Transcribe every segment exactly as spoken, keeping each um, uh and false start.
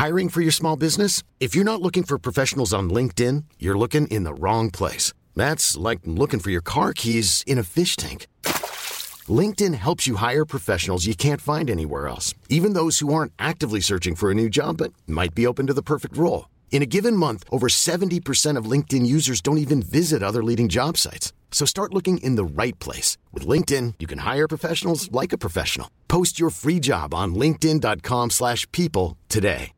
Hiring for your small business? If you're not looking for professionals on LinkedIn, you're looking in the wrong place. That's like looking for your car keys in a fish tank. LinkedIn helps you hire professionals you can't find anywhere else, even those who aren't actively searching for a new job but might be open to the perfect role. In a given month, over seventy percent of LinkedIn users don't even visit other leading job sites. So start looking in the right place. With LinkedIn, you can hire professionals like a professional. Post your free job on linkedin.com slash people today.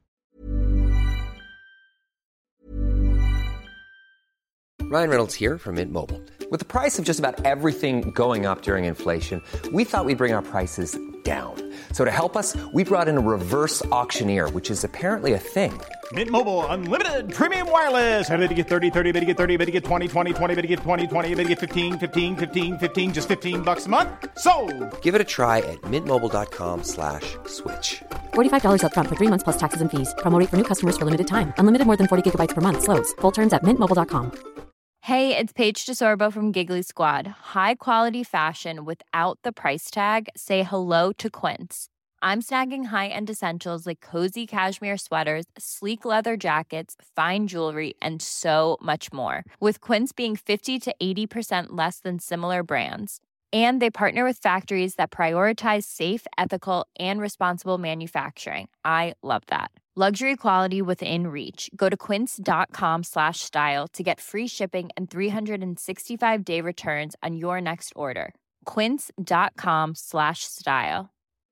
Ryan Reynolds here from Mint Mobile. With the price of just about everything going up during inflation, we thought we'd bring our prices down. So to help us, we brought in a reverse auctioneer, which is apparently a thing. Mint Mobile Unlimited Premium Wireless. How to get thirty, thirty, how to get thirty, how to get twenty, twenty, twenty, how to get twenty, twenty, how to get fifteen, fifteen, fifteen, fifteen, just fifteen bucks a month? Sold! Give it a try at mintmobile.com slash switch. forty-five dollars up front for three months plus taxes and fees. Promo rate for new customers for limited time. Unlimited more than forty gigabytes per month. Slows full terms at mint mobile dot com. Hey, it's Paige DeSorbo from Giggly Squad. High quality fashion without the price tag. Say hello to Quince. I'm snagging high-end essentials like cozy cashmere sweaters, sleek leather jackets, fine jewelry, and so much more. With Quince being fifty to eighty percent less than similar brands. And they partner with factories that prioritize safe, ethical, and responsible manufacturing. I love that. Luxury quality within reach. Go to quince.com slash style to get free shipping and three sixty-five day returns on your next order. Quince.com slash style.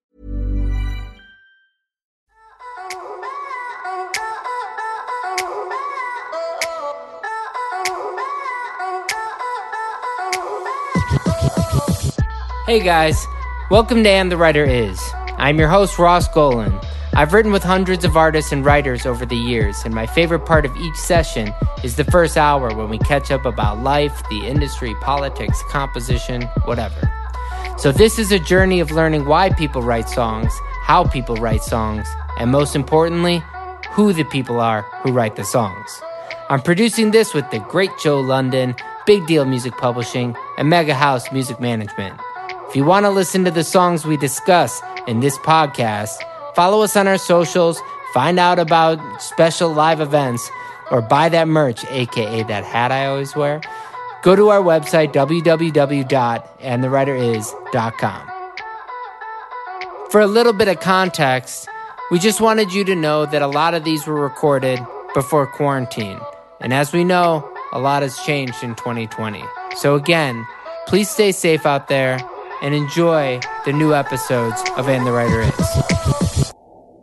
Hey guys, welcome to And the Writer Is. I'm your host, Ross Golan. I've written with hundreds of artists and writers over the years, and my favorite part of each session is the first hour when we catch up about life, the industry, politics, composition, whatever. So this is a journey of learning why people write songs, how people write songs, and most importantly, who the people are who write the songs. I'm producing this with the great Joe London, Big Deal Music Publishing, and Mega House Music Management. If you want to listen to the songs we discuss in this podcast, follow us on our socials, find out about special live events, or buy that merch, aka that hat I always wear. Go to our website, w w w dot and the writer is dot com. For a little bit of context, we just wanted you to know that a lot of these were recorded before quarantine. And as we know, a lot has changed in twenty twenty. So again, please stay safe out there and enjoy the new episodes of And the Writer Is.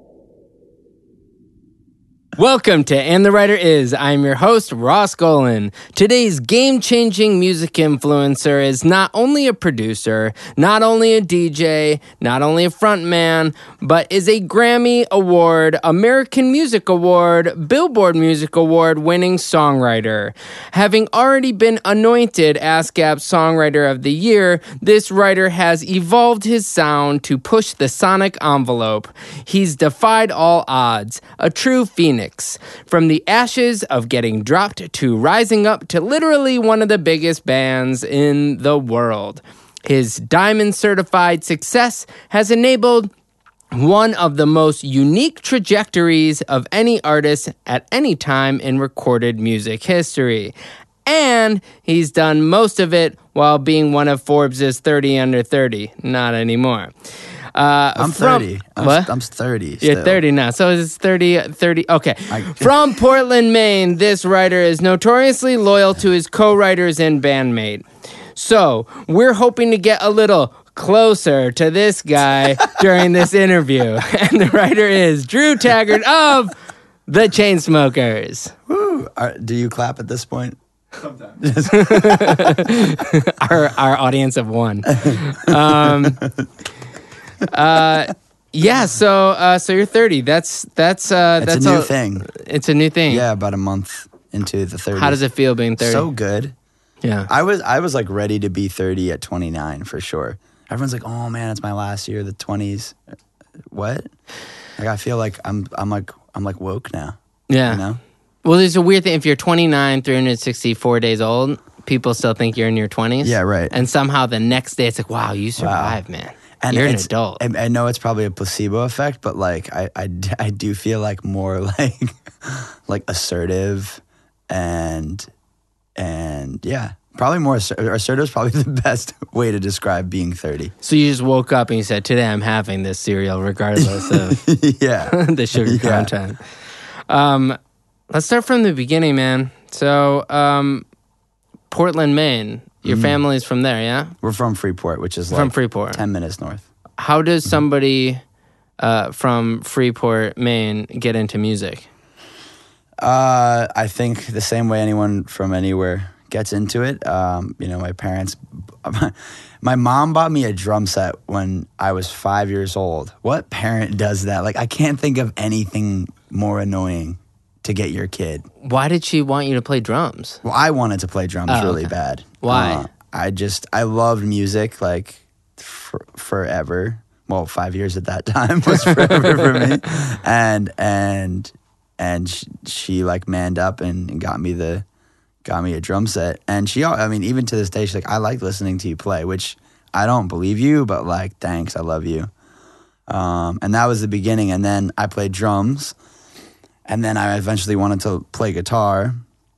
Welcome to And the Writer Is. I'm your host, Ross Golan. Today's game-changing music influencer is not only a producer, not only a D J, not only a frontman, but is a Grammy Award, American Music Award, Billboard Music Award winning songwriter. Having already been anointed ASCAP Songwriter of the Year, this writer has evolved his sound to push the sonic envelope. He's defied all odds, a true phoenix. From the ashes of getting dropped to rising up to literally one of the biggest bands in the world. His diamond-certified success has enabled one of the most unique trajectories of any artist at any time in recorded music history. And he's done most of it while being one of Forbes' thirty under thirty. Not anymore. Uh, I'm from, thirty. I'm, what? I'm thirty. You're still. thirty now. So it's thirty, thirty. Okay. I, From Portland, Maine, this writer is notoriously loyal to his co-writers and bandmate. So we're hoping to get a little closer to this guy during this interview. And the writer is Drew Taggart of The Chainsmokers. Woo. Are, do you clap at this point? Sometimes. our, our audience of one. Um... Uh, yeah. So, uh, so you're thirty. That's that's uh, It's that's a new all- thing. It's a new thing. Yeah, about a month into the thirties. How does it feel being thirty? So good. Yeah. I was I was like ready to be thirty at twenty-nine for sure. Everyone's like, "Oh man, it's my last year of the twenties." What? Like I feel like I'm I'm like I'm like woke now. Yeah. You know? Well, there's a weird thing. If you're twenty-nine, three hundred sixty-four days old, people still think you're in your twenties. Yeah, right. And somehow the next day, it's like, wow, you survived, Wow. man. And You're an it's- adult. I, I know it's probably a placebo effect, but like I, I, d- I do feel like more like like assertive and and yeah, probably more asser- assertive is probably the best way to describe being thirty. So you just woke up and you said, today I'm having this cereal regardless of Yeah. the sugar Yeah. content. Um, let's start from the beginning, man. So um, Portland, Maine. Your Mm. family's from there, yeah? We're from Freeport, which is like From Freeport. ten minutes north. How does somebody uh, from Freeport, Maine, get into music? Uh, I think the same way anyone from anywhere gets into it. Um, you know, my parents, my mom bought me a drum set when I was five years old. What parent does that? Like, I can't think of anything more annoying to get your kid. Why did she want you to play drums? Well, I wanted to play drums Oh, really okay. bad. Why? Uh, I just, I loved music like for, forever. Well, five years at that time was forever for me. And, and, and she, she like manned up and, and got me the, got me a drum set. And she, I mean, even to this day, she's like, I like listening to you play, which I don't believe you, but like, thanks, I love you. Um, and that was the beginning. And then I played drums. And then I eventually wanted to play guitar.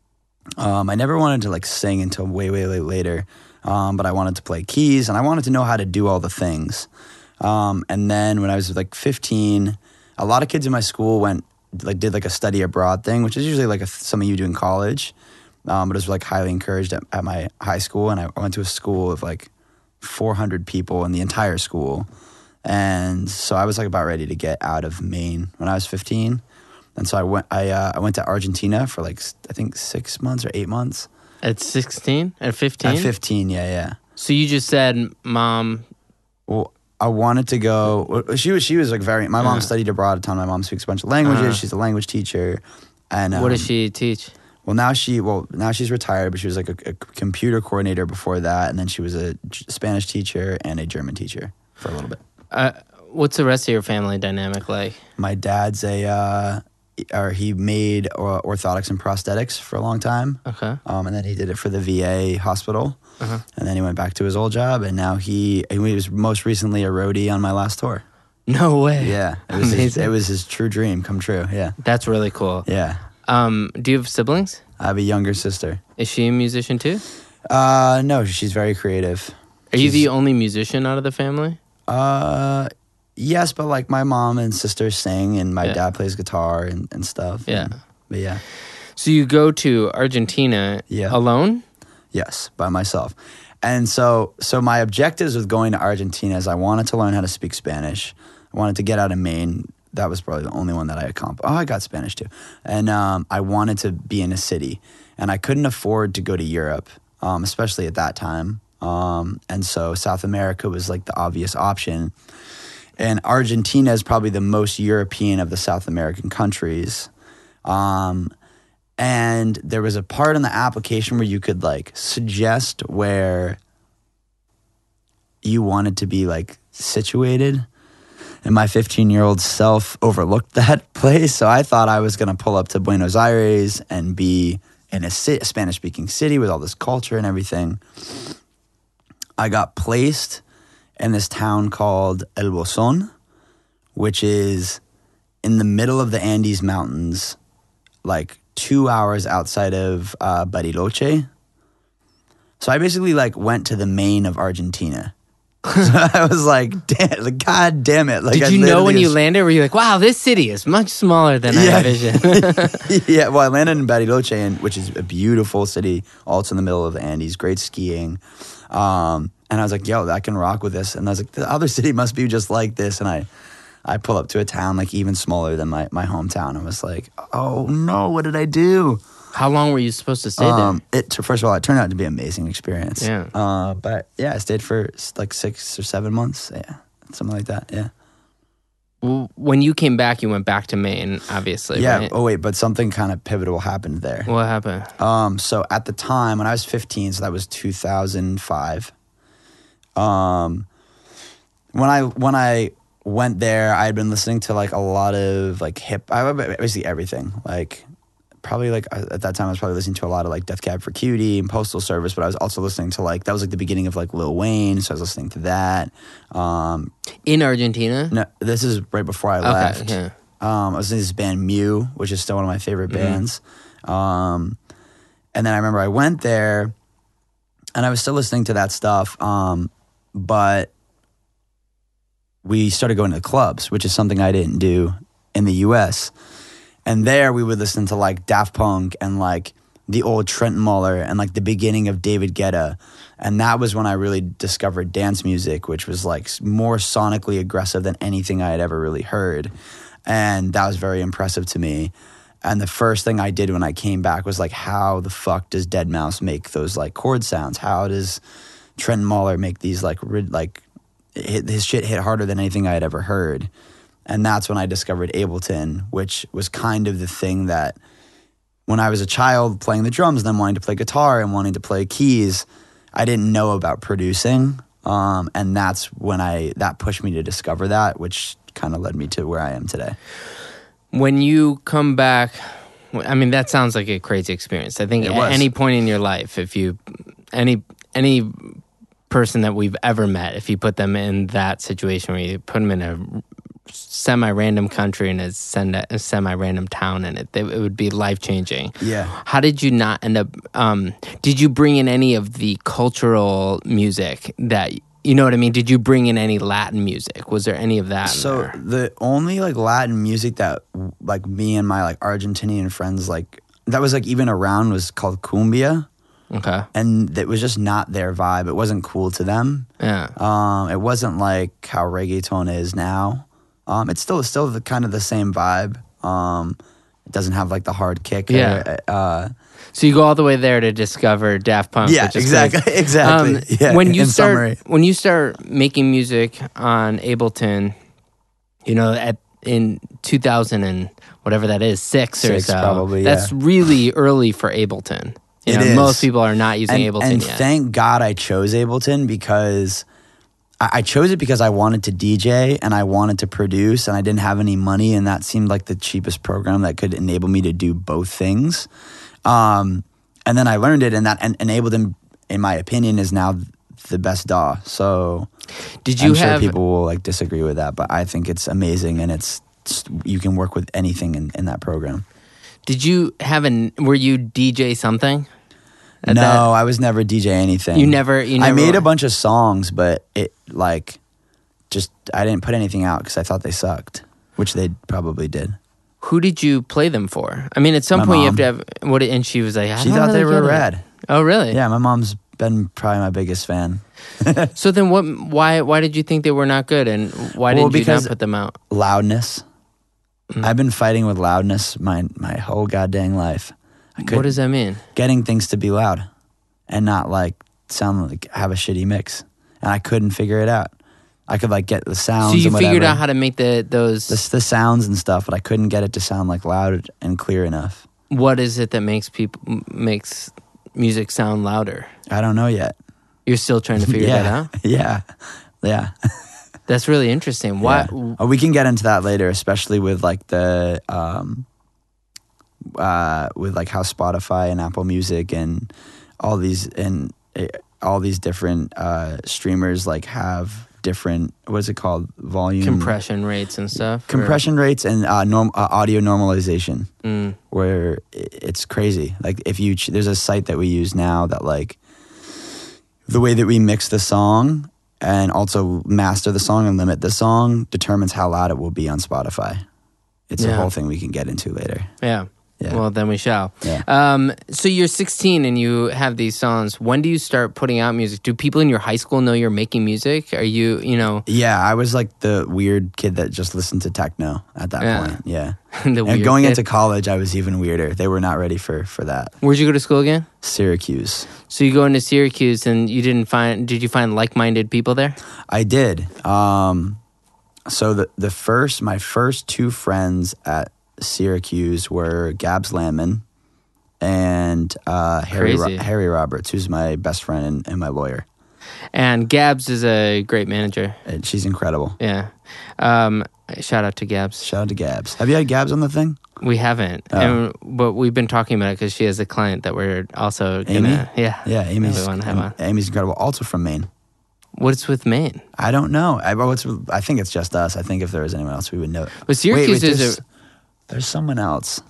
Um, I never wanted to like sing until way, way, way later. Um, but I wanted to play keys and I wanted to know how to do all the things. Um, and then when I was like fifteen, a lot of kids in my school went, like did like a study abroad thing, which is usually like a, something you do in college. Um, but it was like highly encouraged at, at my high school. And I went to a school of like four hundred people in the entire school. And so I was like about ready to get out of Maine when I was fifteen. And so I went. I uh, I went to Argentina for like I think six months or eight months. At sixteen? At fifteen? At fifteen, yeah, yeah. So you just said, Mom, Well, I wanted to go. She was she was like very. My mom Uh. studied abroad a ton. My mom speaks a bunch of languages. Uh-huh. She's a language teacher. And um, what does she teach? Well, now she well now she's retired, but she was like a, a computer coordinator before that, and then she was a J- Spanish teacher and a German teacher for a little bit. Uh, what's the rest of your family dynamic like? My dad's a. Uh, or he made uh, orthotics and prosthetics for a long time. Okay. Um, and then he did it for the V A hospital. Uh-huh. And then he went back to his old job, and now he, he was most recently a roadie on my last tour. No way. Yeah. It was, his, Amazing. it was his true dream come true. Yeah. That's really cool. Yeah. Um, do you have siblings? I have a younger sister. Is she a musician too? Uh, no, she's very creative. Are you She's- the only musician out of the family? Uh, yes, but like my mom and sister sing, and my Yeah. dad plays guitar and, and stuff. Yeah. And- but yeah. So you go to Argentina Yeah. alone? Yes, by myself. And so so my objectives with going to Argentina is I wanted to learn how to speak Spanish. I wanted to get out of Maine. That was probably the only one that I accomplished. Oh, I got Spanish too. And um, I wanted to be in a city. And I couldn't afford to go to Europe, um, especially at that time. Um, and so South America was like the obvious option. And Argentina is probably the most European of the South American countries. Um, and there was a part in the application where you could like suggest where you wanted to be like situated. And my fifteen-year-old self overlooked that place. So I thought I was going to pull up to Buenos Aires and be in a, ci- a Spanish-speaking city with all this culture and everything. I got placed in this town called El Bolsón, which is in the middle of the Andes Mountains, like two hours outside of uh, Bariloche. So I basically like went to the main of Argentina. So I was like, damn, like, God damn it. Like, Did I you know when literally you was- landed? Were you like, wow, this city is much smaller than I Yeah. envisioned? Yeah, well, I landed in Bariloche, and, which is a beautiful city, also in the middle of the Andes, great skiing. Um, and I was like, yo, I can rock with this. And I was like, the other city must be just like this. And I, I pull up to a town like even smaller than my, my hometown. I was like, oh no, what did I do? How long were you supposed to stay Um, it first of all, it turned out to be an amazing experience. Yeah. Uh, but yeah, I stayed for like six or seven months. Yeah, something like that. Yeah. there? Well, when you came back, you went back to Maine, obviously, Yeah. right? Oh wait, but something kind of pivotal happened there. What happened? Um, so at the time when I was fifteen, so that was two thousand five. Um, when I when I went there, I had been listening to like a lot of like hip, I basically everything, like probably like at that time I was probably listening to a lot of like Death Cab for Cutie and Postal Service, but I was also listening to like that was like the beginning of like Lil Wayne, so I was listening to that. Um, In Argentina? no, this is right before I Okay, left. yeah. Um, I was listening to this band Mew, which is still one of my favorite bands. Um, and then I remember I went there, and I was still listening to that stuff, um, but we started going to the clubs, which is something I didn't do in the U S. And there we would listen to like Daft Punk and like the old Trent Muller and like the beginning of David Guetta. And that was when I really discovered dance music, which was like more sonically aggressive than anything I had ever really heard. And that was very impressive to me. And the first thing I did when I came back was like, how the fuck does dead mouse make those like chord sounds? How does Trent Muller make these like, rid- like hit, his shit hit harder than anything I had ever heard? And that's when I discovered Ableton, which was kind of the thing that when I was a child playing the drums and then wanting to play guitar and wanting to play keys, I didn't know about producing. Um, and that's when I, that pushed me to discover that, which kind of led me to where I am today. When you come back, I mean, that sounds like a crazy experience. I think It at was. any point in your life, if you, any, any person that we've ever met, if you put them in that situation where you put them in a semi-random country and a semi-random town in it, it would be life-changing. Yeah. How did you not end up, um, did you bring in any of the cultural music that, you know what I mean? Did you bring in any Latin music? Was there any of that in So there? the only like Latin music that like me and my like Argentinian friends like that was like even around was called cumbia, Okay. and it was just not their vibe. It wasn't cool to them. Yeah. Um, it wasn't like how reggaeton is now. Um, it's still still the kind of the same vibe. Um, it doesn't have like the hard kick. Yeah. Uh, So you go all the way there to discover Daft Punk. yeah. which is Exactly. great. Exactly. Um, yeah. when you in start summary. when you start making music on Ableton, you know, at in two thousand and whatever that is, six, or Six, so. probably, That's yeah. really early for Ableton. You It know, is. most people are not using and, Ableton and yet. thank God I chose Ableton because I, I chose it because I wanted to D J and I wanted to produce and I didn't have any money, and that seemed like the cheapest program that could enable me to do both things. Um, and then I learned it, and that and, and Ableton, in my opinion, is now the best D A W. So Did you I'm sure have people will like disagree with that, but I think it's amazing, and it's, it's you can work with anything in, in that program. Did you have an? Were you D J something? At No, that- I was never D J anything. You never- you I never made were- a bunch of songs, but it like just I didn't put anything out because I thought they sucked, which they probably did. Who did you play them for? I mean, at some My point you mom. have to have what? And she was like, I She don't thought really they were get it. rad. Oh, really? Yeah, my mom's been probably my biggest fan. So then, what? Why? Why did you think they were not good, and why Well, didn't you because- not put them out? Loudness. Mm. I've been fighting with loudness my my whole goddamn life. I could What does that mean? getting things to be loud and not like sound like have a shitty mix, and I couldn't figure it out. I could like get the sounds. So you and figured whatever. out how to make the those. the, the sounds and stuff, but I couldn't get it to sound like loud and clear enough. What is it that makes people makes music sound louder? I don't know yet. You're still trying to figure yeah. that out. Yeah, yeah. That's really interesting. Why? Yeah. Oh, we can get into that later, especially with like the um, uh, with like how Spotify and Apple Music and all these and uh, all these different uh, streamers like have different, what is it called, volume Compression rates and stuff. or- compression rates and uh, norm, uh, audio normalization, Mm. where i- it's crazy. Like if you ch- there's a site that we use now that like the way that we mix the song and also master the song and limit the song determines how loud it will be on Spotify. It's Yeah. a whole thing we can get into later. Yeah. Yeah. Well, then we shall. Yeah. Um, so you're sixteen and you have these songs. When do you start putting out music? Do people in your high school know you're making music? Are you, you know, Yeah, I was like the weird kid that just listened to techno at that Yeah. point. Yeah. the And weird going kid? into college, I was even weirder. They were not ready for for that. Where'd you go to school again? Syracuse. So you go into Syracuse and you didn't find, did you find like-minded people there? I did. Um, so the the first, my first two friends at Syracuse were Gabs Landman and uh, Harry Ro- Crazy. Harry Roberts, who's my best friend and, and my lawyer. And Gabs is a great manager. And she's incredible. Yeah. Um, shout out to Gabs. Shout out to Gabs. Have you had Gabs on the thing? We haven't, Oh. and but we've been talking about it because she has a client that we're also Amy? gonna, yeah, Yeah, Amy's, that we wanna have on. Amy's incredible. Also from Maine. What's with Maine? I don't know. I, well, it's, I think it's just us. I think if there was anyone else, we would know. But Syracuse wait, wait, is there's, a there's someone else.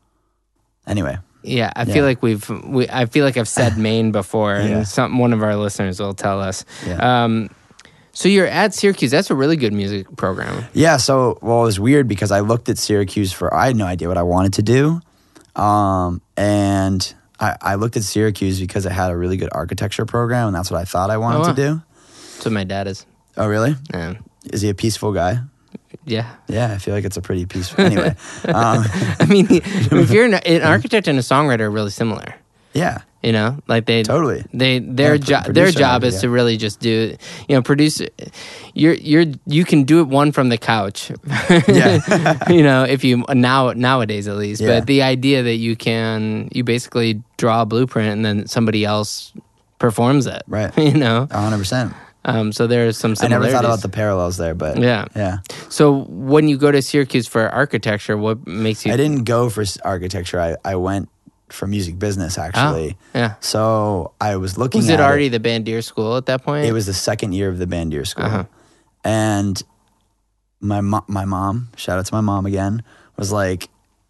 Anyway. yeah. I Yeah. feel like we've we, I feel like I've said Maine before, and Yeah. some one of our listeners will tell us. Yeah. Um, so you're at Syracuse. That's a really good music program. Yeah, so, well, it was weird because I looked at Syracuse for, I had no idea what I wanted to do. Um, and I, I looked at Syracuse because it had a really good architecture program, and that's what I thought I wanted Oh, wow. to do. That's what my dad is. Oh, really? Yeah. Is he a peaceful guy? Yeah. Yeah, I feel like it's a pretty peaceful. Anyway, um, I mean, if you're an, an architect and a songwriter are really similar. yeah, You know, like they Totally. They their Yeah, pro- job their producer, job is yeah. to really just do, you know, produce. You're you're you can do it one from the couch. Yeah. You know, if you now nowadays at least. Yeah. But the idea that you can you basically draw a blueprint and then somebody else performs it. Right. You know. one hundred percent. Um. So there's some I similarities. never thought about the parallels there, but Yeah. yeah. So when you go to Syracuse for architecture, what makes you? I didn't go for s- architecture. I, I went for music business, actually. Oh, yeah. So I was looking Was at it already the Bandier School at that point? It was the second year of the Bandier School. Uh-huh. And my, mo- my mom, shout out to my mom again, was like,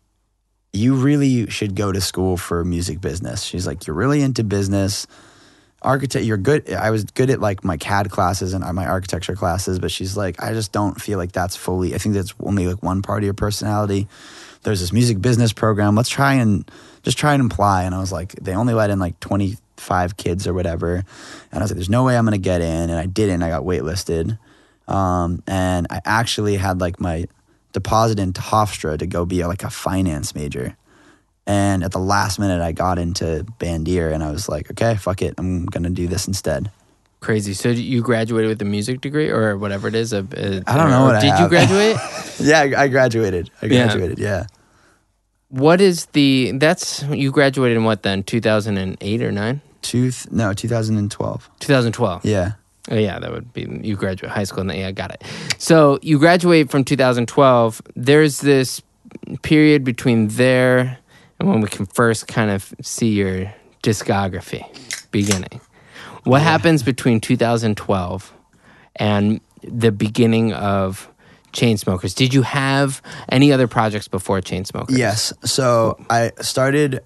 you really should go to school for music business. She's like, you're really into business. Architect, you're good. I was good at like my C A D classes and my architecture classes, but she's like, I just don't feel like that's fully, I think that's only like one part of your personality. There's this music business program. Let's try and just try and apply. And I was like, they only let in like twenty-five kids or whatever. And I was like, there's no way I'm going to get in. And I didn't. I got waitlisted. Um, and I actually had like my deposit into Hofstra to go be like a finance major. And at the last minute, I got into Bandier, and I was like, okay, fuck it. I'm going to do this instead. Crazy. So you graduated with a music degree or whatever it is? A, a, I don't know or what I Did you have. graduate? Yeah, I, I graduated. I Yeah. graduated, yeah. What is the, that's, you graduated in what then, two thousand eight or nine? Two th- no, two thousand twelve. twenty twelve. Yeah. Oh, yeah, that would be, you graduate high school. And yeah, I got it. So you graduate from two thousand twelve. There's this period between there and when we can first kind of see your discography beginning. What Yeah. happens between two thousand twelve and the beginning of Chainsmokers? Did you have any other projects before Chainsmokers? Yes. So I started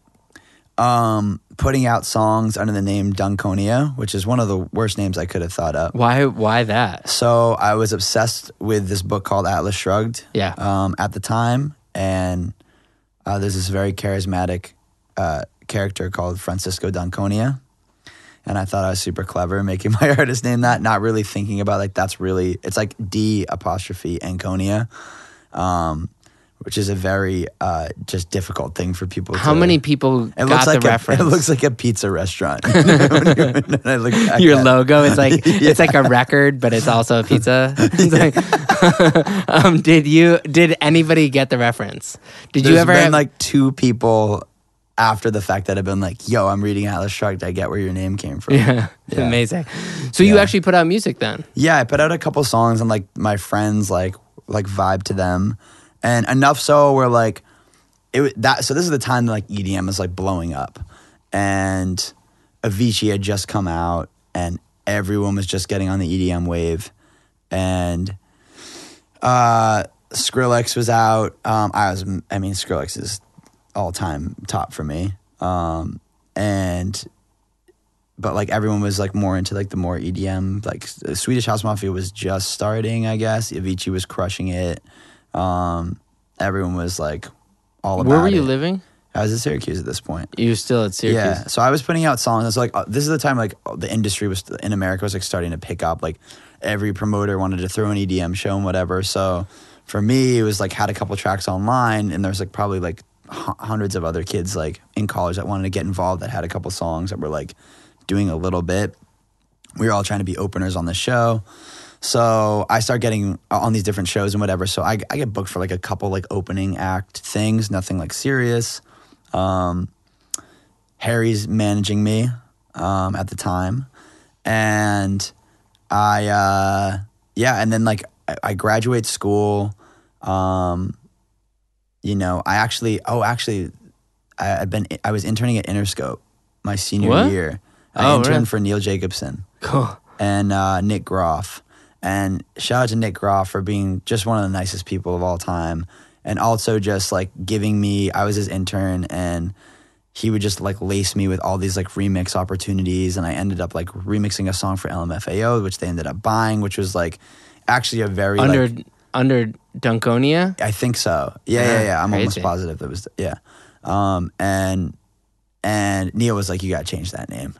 um, putting out songs under the name Dunconia, which is one of the worst names I could have thought up. Why? Why that? So I was obsessed with this book called Atlas Shrugged Yeah. um, at the time. And uh, there's this very charismatic uh, character called Francisco Dunconia. And I thought I was super clever making my artist name that, not really thinking about like that's really, it's like D apostrophe Anconia, um, which is a very uh, just difficult thing for people How to. many people It got looks like the a, reference? It looks like a pizza restaurant. When you- when I look back Your at- logo is like Yeah. it's like a record, but it's also a pizza. It's like, um, did you? Did anybody get the reference? Did There's you ever been have, like two people after the fact that have been like, "Yo, I'm reading Atlas Shrugged. I get where your name came from." Yeah, Yeah. amazing. So you Yeah. actually put out music then? Yeah, I put out a couple songs and like my friends like like vibe to them, and enough so where like it wa- that. So this is the time that like E D M is like blowing up, and Avicii had just come out, and everyone was just getting on the E D M wave, and uh, Skrillex was out. Um, I was, I mean, Skrillex is all time top for me, um, and. But like everyone was like more into like the more E D M, like S- Swedish House Mafia was just starting, I guess. Avicii was crushing it. Um, everyone was like all about it. Where were you living? I was at Syracuse at this point. You were still at Syracuse. Yeah, so I was putting out songs. It's like uh, this is the time like the industry was in America was like starting to pick up. Like every promoter wanted to throw an E D M show and whatever. So for me, it was like had a couple tracks online, and there's like probably like h- hundreds of other kids like in college that wanted to get involved that had a couple songs that were like doing a little bit. We were all trying to be openers on the show. So I start getting on these different shows and whatever. So I, I get booked for like a couple like opening act things, nothing like serious. Um, Harry's managing me um, at the time. And I, uh, yeah, and then like I, I graduate school. Um, you know, I actually, oh, actually, I, I've been, I was interning at Interscope my senior What? year. I Oh, interned really? for Neil Jacobson Cool. and uh, Nick Groff. And shout out to Nick Groff for being just one of the nicest people of all time. And also just like giving me, I was his intern and he would just like lace me with all these like remix opportunities. And I ended up like remixing a song for L M F A O, which they ended up buying, which was like actually a very Under like, under Dunkonia? I think so. Yeah, yeah, yeah. I'm Crazy. almost positive that was, yeah. Um, and, and Neil was like, you got to change that name.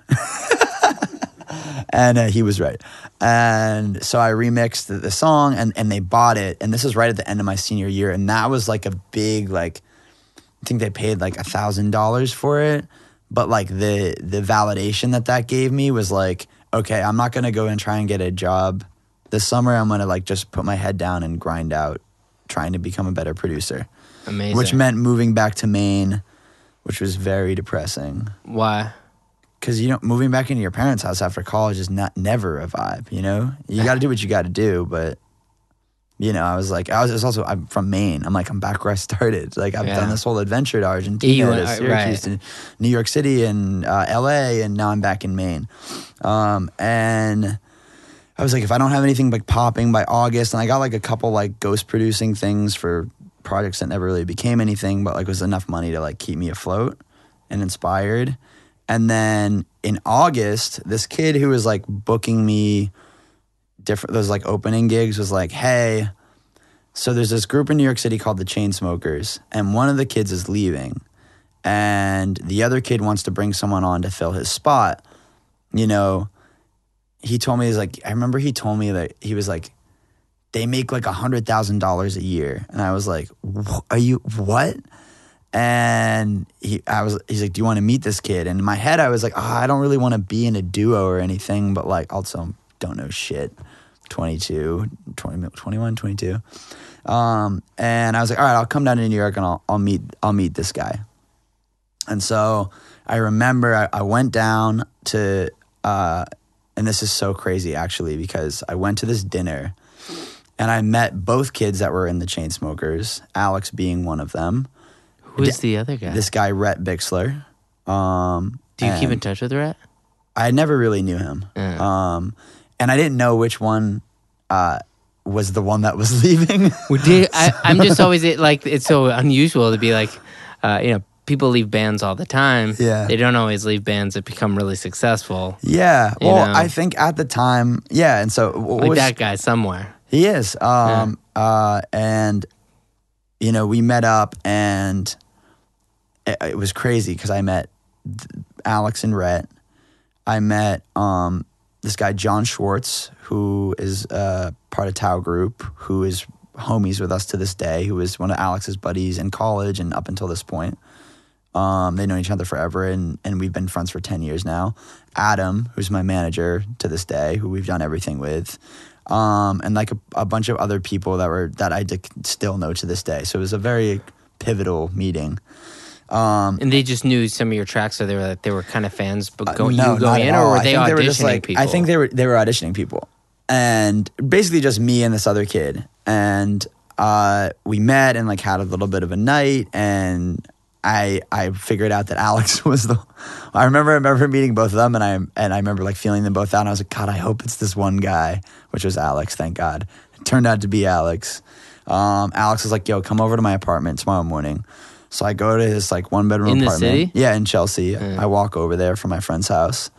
And uh, he was right. And so I remixed the, the song and, and they bought it. And this was right at the end of my senior year. And that was like a big, like, I think they paid like a thousand dollars for it. But like the, the validation that that gave me was like, okay, I'm not going to go and try and get a job this summer. I'm going to like just put my head down and grind out trying to become a better producer. Amazing. Which meant moving back to Maine, which was very depressing. Why? Because, you know, moving back into your parents' house after college is not never a vibe, you know? You got to do what you got to do, but, you know, I was like, I was, it's also, I'm from Maine. I'm like, I'm back where I started. Like, I've Yeah. done this whole adventure to Argentina, You to went- Syracuse, right. to New York City, and uh, L A, and now I'm back in Maine. Um, and I was like, if I don't have anything like popping by August, and I got like a couple like ghost producing things for projects that never really became anything, but like was enough money to like keep me afloat and inspired. And then in August, this kid who was like booking me different, those like opening gigs was like, hey, so there's this group in New York City called the Chainsmokers, and one of the kids is leaving. And the other kid wants to bring someone on to fill his spot. You know, he told me, he's like, I remember he told me that he was like, they make like a hundred thousand dollars a year. And I was like, are you, what? And he, I was, he's like, do you want to meet this kid? And in my head, I was like, oh, I don't really want to be in a duo or anything, but like, also don't know shit. twenty-two, twenty, twenty-one, twenty-two. Um, and I was like, all right, I'll come down to New York and I'll, I'll meet, I'll meet this guy. And so I remember I, I went down to, uh, and this is so crazy actually, because I went to this dinner and I met both kids that were in the Chainsmokers, Alex being one of them. Who's the other guy? This guy, Rhett Bixler. Um, Do you keep and in touch with Rhett? I never really knew him. Yeah. Um, and I didn't know which one uh, was the one that was leaving. Well, do you- I, I'm just always like, it's so unusual to be like, uh, you know, people leave bands all the time. Yeah. They don't always leave bands that become really successful. Yeah. You Well, know. I think at the time, yeah. And so what Like was- that guy somewhere. He is. Um, uh, and, you know, we met up and it, it was crazy because I met th- Alex and Rhett. I met um, this guy, John Schwartz, who is uh, part of Tao Group, who is homies with us to this day, who was one of Alex's buddies in college and up until this point. Um, they've known each other forever, and, and we've been friends for ten years now. Adam, who's my manager to this day, who we've done everything with. Um, and like a, a bunch of other people that were that I d- still know to this day. So it was a very pivotal meeting. Um, And they just knew some of your tracks, so they were like, they were kind of fans, but go, no, you not going at in, all. or were I they think auditioning they were just like, people? I think they were they were auditioning people, and basically just me and this other kid. And uh, we met and like had a little bit of a night, and I I figured out that Alex was the. I remember I remember meeting both of them, and I and I remember like feeling them both out. And I was like, God, I hope it's this one guy, which was Alex. Thank God, it turned out to be Alex. Um, Alex was like, Yo, come over to my apartment tomorrow morning. So I go to his like one bedroom In the apartment. city? Yeah, in Chelsea. I walk over there from my friend's house,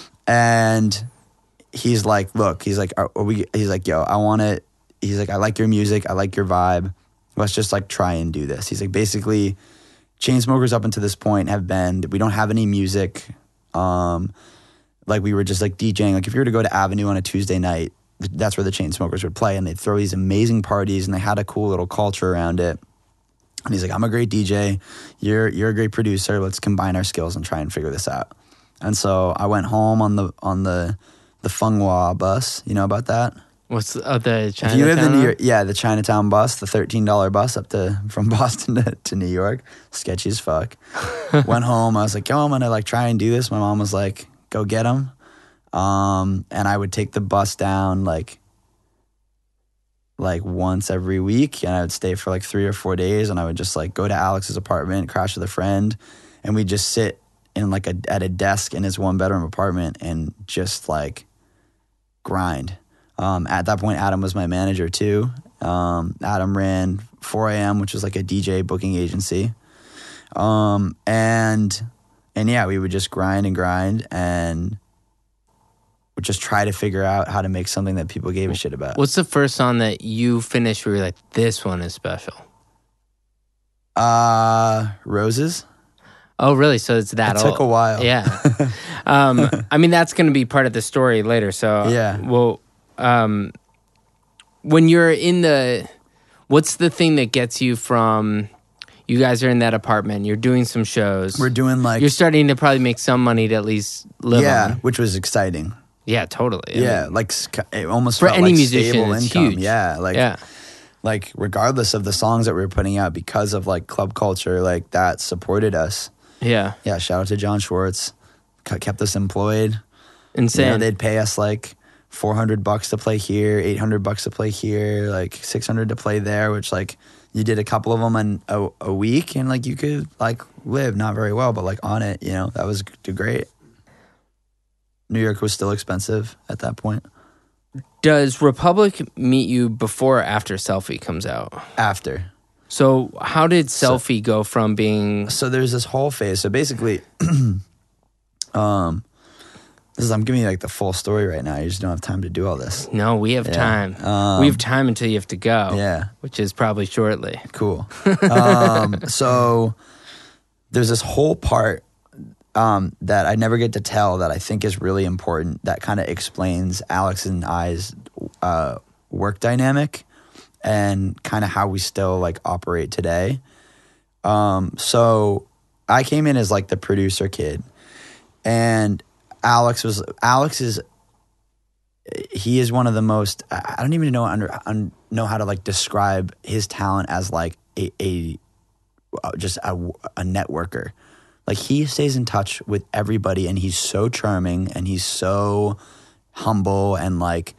and he's like, "Look," he's like, "Are, are we?" He's like, "Yo, I want to." He's like, "I like your music. I like your vibe. Let's just like try and do this." He's like, basically, Chainsmokers up until this point have been we don't have any music. Um, like we were just like DJing. Like if you were to go to Avenue on a Tuesday night, that's where the Chainsmokers would play, and they'd throw these amazing parties, and they had a cool little culture around it. And he's like, I'm a great D J. You're you're a great producer. Let's combine our skills and try and figure this out. And so I went home on the on the the Funghua bus. You know about that? What's the, oh, the Chinatown? If you live in New one? York, yeah, the Chinatown bus, the thirteen dollar bus up to from Boston to, to New York, sketchy as fuck. Went home. I was like, yo, I'm gonna like try and do this. My mom was like, go get him. Um, and I would take the bus down like. like once every week, and I would stay for like three or four days, and I would just like go to Alex's apartment, crash with a friend, and we'd just sit in like a at a desk in his one bedroom apartment and just like grind. Um, at that point, Adam was my manager too. Um, Adam ran four a.m., which was like a D J booking agency. Um, and, and yeah, we would just grind and grind and would just try to figure out how to make something that people gave a shit about. What's the first song that you finished where you're like, this one is special? Uh, Roses. Oh, really? So it's that It old. took a while. Yeah. um, I mean, that's going to be part of the story later. So Yeah. Well, um, when you're in the, what's the thing that gets you from, you guys are in that apartment, you're doing some shows. We're doing like, You're starting to probably make some money to at least live yeah, on. which was exciting. Yeah, totally. I yeah, mean, like sc- it almost for felt any like musician, stable it's income. huge. Yeah, like yeah. like regardless of the songs that we were putting out, because of like club culture, like that supported us. Yeah. Yeah, shout out to John Schwartz, K- kept us employed. Insane. You know, they'd pay us like four hundred bucks to play here, eight hundred bucks to play here, like six hundred to play there, which like you did a couple of them in a, a week and like you could like live, not very well, but like on it, you know, that was g- great. New York was still expensive at that point. Does Republic meet you before or after Selfie comes out? After. So how did Selfie go from being... So there's this whole phase. So basically, um, this is, I'm giving you like the full story right now. You just don't have time to do all this. No, we have Yeah. time. Um, we have time until you have to go. Yeah. Which is probably shortly. Cool. um, so there's this whole part um, that I never get to tell that I think is really important that kind of explains Alex and I's uh, work dynamic and kind of how we still like operate today. Um, so I came in as like the producer kid, and Alex was Alex is he is one of the most I don't even know under un, know how to like describe his talent as like a, a just a, a networker. Like he stays in touch with everybody, and he's so charming and he's so humble, and like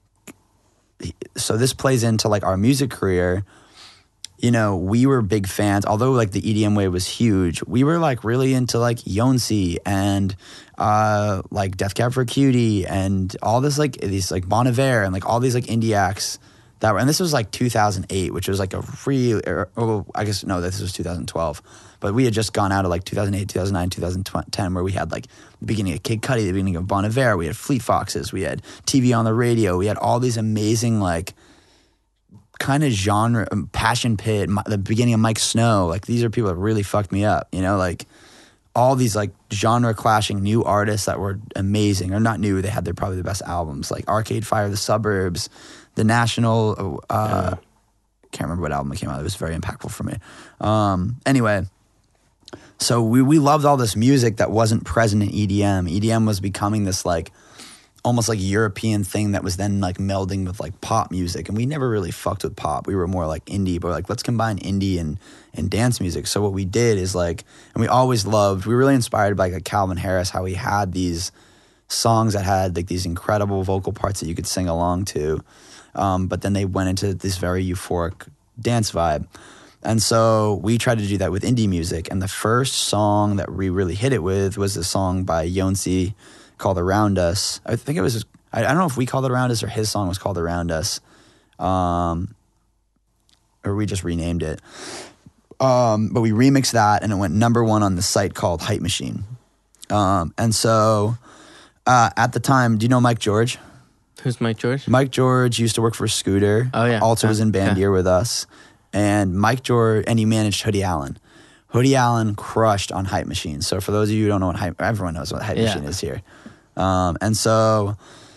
so this plays into like our music career. You know, we were big fans, although like the E D M wave was huge. We were like really into like Yonsei and uh, like Death Cab for Cutie and all this like these like Bon Iver and like all these like indie acts that were, and this was like two thousand eight, which was like a real, or, or I guess no, this was two thousand twelve. But we had just gone out of like two thousand eight, two thousand nine, two thousand ten, where we had like the beginning of Kid Cudi, the beginning of Bon Iver, we had Fleet Foxes, we had T V on the radio, we had all these amazing like kind of genre, Passion Pit, the beginning of Mike Snow. Like these are people that really fucked me up, you know, like all these like genre clashing new artists that were amazing, or not new, they had their probably the best albums, like Arcade Fire, The Suburbs, The National, uh, yeah. Can't remember what album it came out. It was very impactful for me. Um, anyway, so we, we loved all this music that wasn't present in E D M. E D M was becoming this like almost like European thing that was then like melding with like pop music, and we never really fucked with pop. We were more like indie, but like let's combine indie and and dance music. So what we did is like, and we always loved, we were really inspired by like Calvin Harris, how he had these songs that had like these incredible vocal parts that you could sing along to, um, but then they went into this very euphoric dance vibe. And so we tried to do that with indie music, and the first song that we really hit it with was a song by Yonsei called Around Us. I think it was, I don't know if we called it Around Us or his song was called Around Us. Um, or we just renamed it. Um, but we remixed that, and it went number one on the site called Hype Machine. Um, and so uh, at the time, do you know Mike George? Who's Mike George? Mike George used to work for Scooter. Oh, yeah. Also okay. was in Band okay. Year with us. And Mike George, and he managed Hoodie Allen. Hoodie Allen crushed on Hype Machine. So for those of you who don't know what Hype, everyone knows what Hype yeah. Machine is here. Um, and so,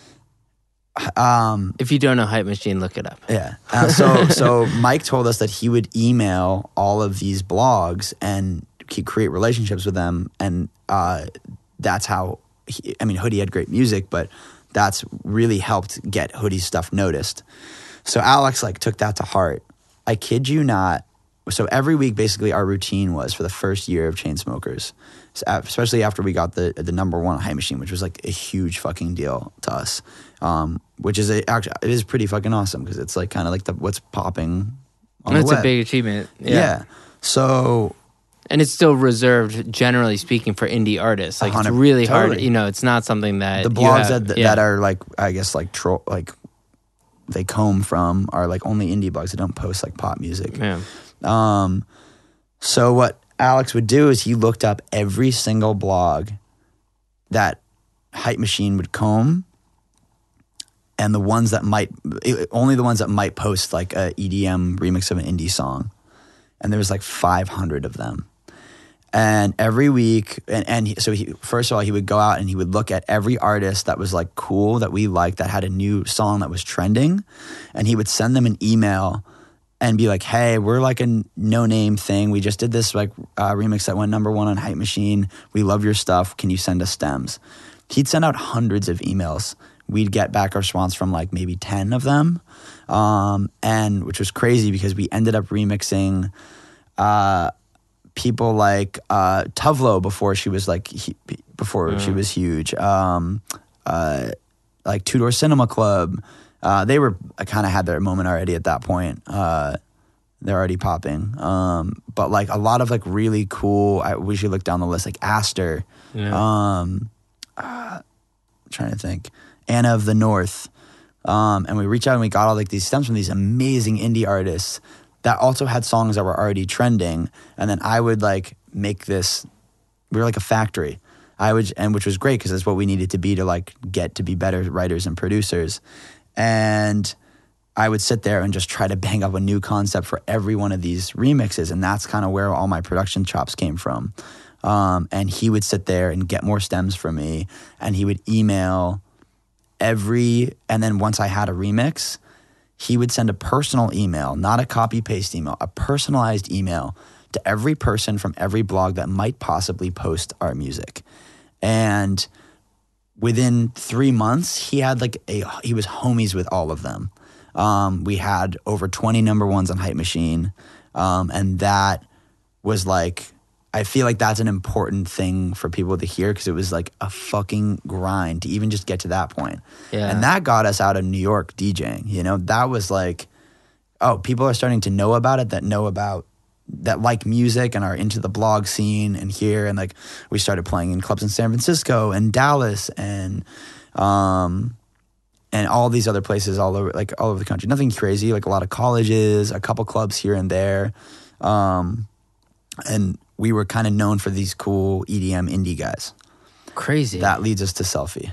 um, if you don't know Hype Machine, look it up. Yeah. Uh, so, so Mike told us that he would email all of these blogs and keep, create relationships with them, and uh, that's how. He, I mean, Hoodie had great music, but that's really helped get Hoodie's stuff noticed. So Alex like took that to heart. I kid you not. so every week, basically, our routine was for the first year of Chainsmokers, especially after we got the the number one Hype Machine, which was like a huge fucking deal to us. Um, which is a, actually it is pretty fucking awesome because it's like kind of like the what's popping on That's the web. a big achievement. Yeah. yeah. So. And it's still reserved, generally speaking, for indie artists. Like it's really hard. Totally. You know, it's not something that the you blogs have, that yeah. that are like I guess like tro- like they comb from are like only indie blogs that don't post like pop music. Yeah. Um, so what Alex would do is he looked up every single blog that Hype Machine would comb, and the ones that might only the ones that might post like a E D M remix of an indie song, and there was like five hundred of them. And every week, and, and he, so he, first of all, he would go out and he would look at every artist that was like cool, that we liked, that had a new song that was trending. And he would send them an email and be like, hey, we're like a no-name thing. We just did this like uh, remix that went number one on Hype Machine. We love your stuff. Can you send us stems? He'd send out hundreds of emails. We'd get back a response from like maybe ten of them. Um, and which was crazy because we ended up remixing uh, people like uh, Tuvlo before she was like he, before mm. she was huge. Um, uh, like Two Door Cinema Club. Uh, they were kind of had their moment already at that point. Uh, they're already popping. Um, but like a lot of like really cool. I, we should look down the list like Aster. Yeah. Um, uh, I'm trying to think. Anna of the North. Um, and we reached out and we got all like these stems from these amazing indie artists that also had songs that were already trending. And then I would like make this, we were like a factory. I would, and which was great because that's what we needed to be to like get to be better writers and producers. And I would sit there and just try to bang up a new concept for every one of these remixes. And that's kind of where all my production chops came from. Um, and he would sit there and get more stems from me. And he would email every, and then once I had a remix, he would send a personal email, not a copy-paste email, a personalized email to every person from every blog that might possibly post our music. And within three months, he had like a, he was homies with all of them. Um, we had over twenty number ones on Hype Machine. Um, and that was like, I feel like that's an important thing for people to hear because it was like a fucking grind to even just get to that point. Yeah. And that got us out of New York DJing, you know? That was like, oh, people are starting to know about it, that know about, that like music and are into the blog scene and here. And like we started playing in clubs in San Francisco and Dallas and um and all these other places all over like all over the country. Nothing crazy, like a lot of colleges, a couple clubs here and there. Um and we were kind of known for these cool E D M indie guys. Crazy. That leads us to Selfie.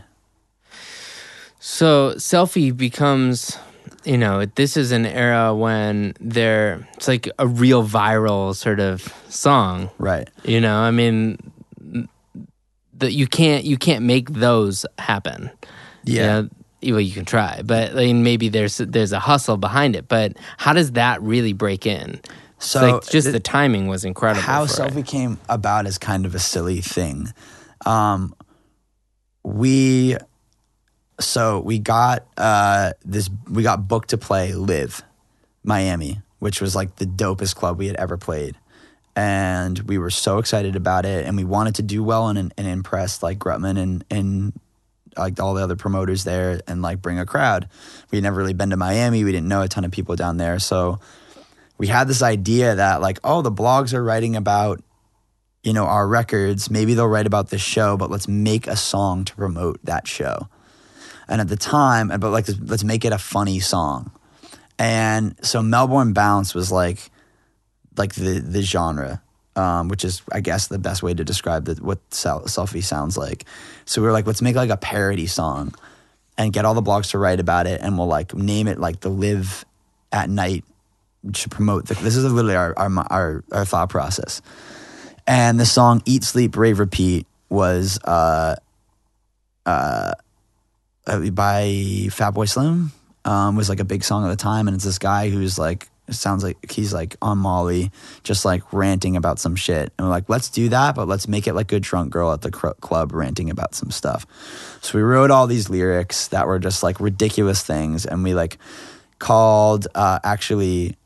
So Selfie becomes, you know, this is an era when there, it's like a real viral sort of song. Right. You know, I mean, that you can't, you can't make those happen. Yeah. You know, well, you can try, but I mean, maybe there's, there's a hustle behind it, but how does that really break in? So like just the, the timing was incredible. How for Selfie it. came about is kind of a silly thing. Um, we, so we got uh, this. We got booked to play Live, Miami, which was like the dopest club we had ever played, and we were so excited about it, and we wanted to do well and, and impress like Grutman and and like all the other promoters there, and like bring a crowd. We had never really been to Miami. We didn't know a ton of people down there, so. We had this idea that like, oh, the blogs are writing about, you know, our records. Maybe they'll write about this show, but let's make a song to promote that show. And at the time, but like, let's make it a funny song. And so Melbourne Bounce was like, like the the genre, um, which is, I guess, the best way to describe the, what Selfie sounds like. So we were like, let's make like a parody song and get all the blogs to write about it. And we'll like name it like the Live at Night to promote the, this is literally our, our our our thought process. And the song Eat Sleep Rave Repeat was uh uh by Fatboy Slim, um was like a big song at the time, and it's this guy who's like, it sounds like he's like on Molly, just like ranting about some shit, and we're like, let's do that, but let's make it like a drunk girl at the cr- club ranting about some stuff. So we wrote all these lyrics that were just like ridiculous things, and we like called uh actually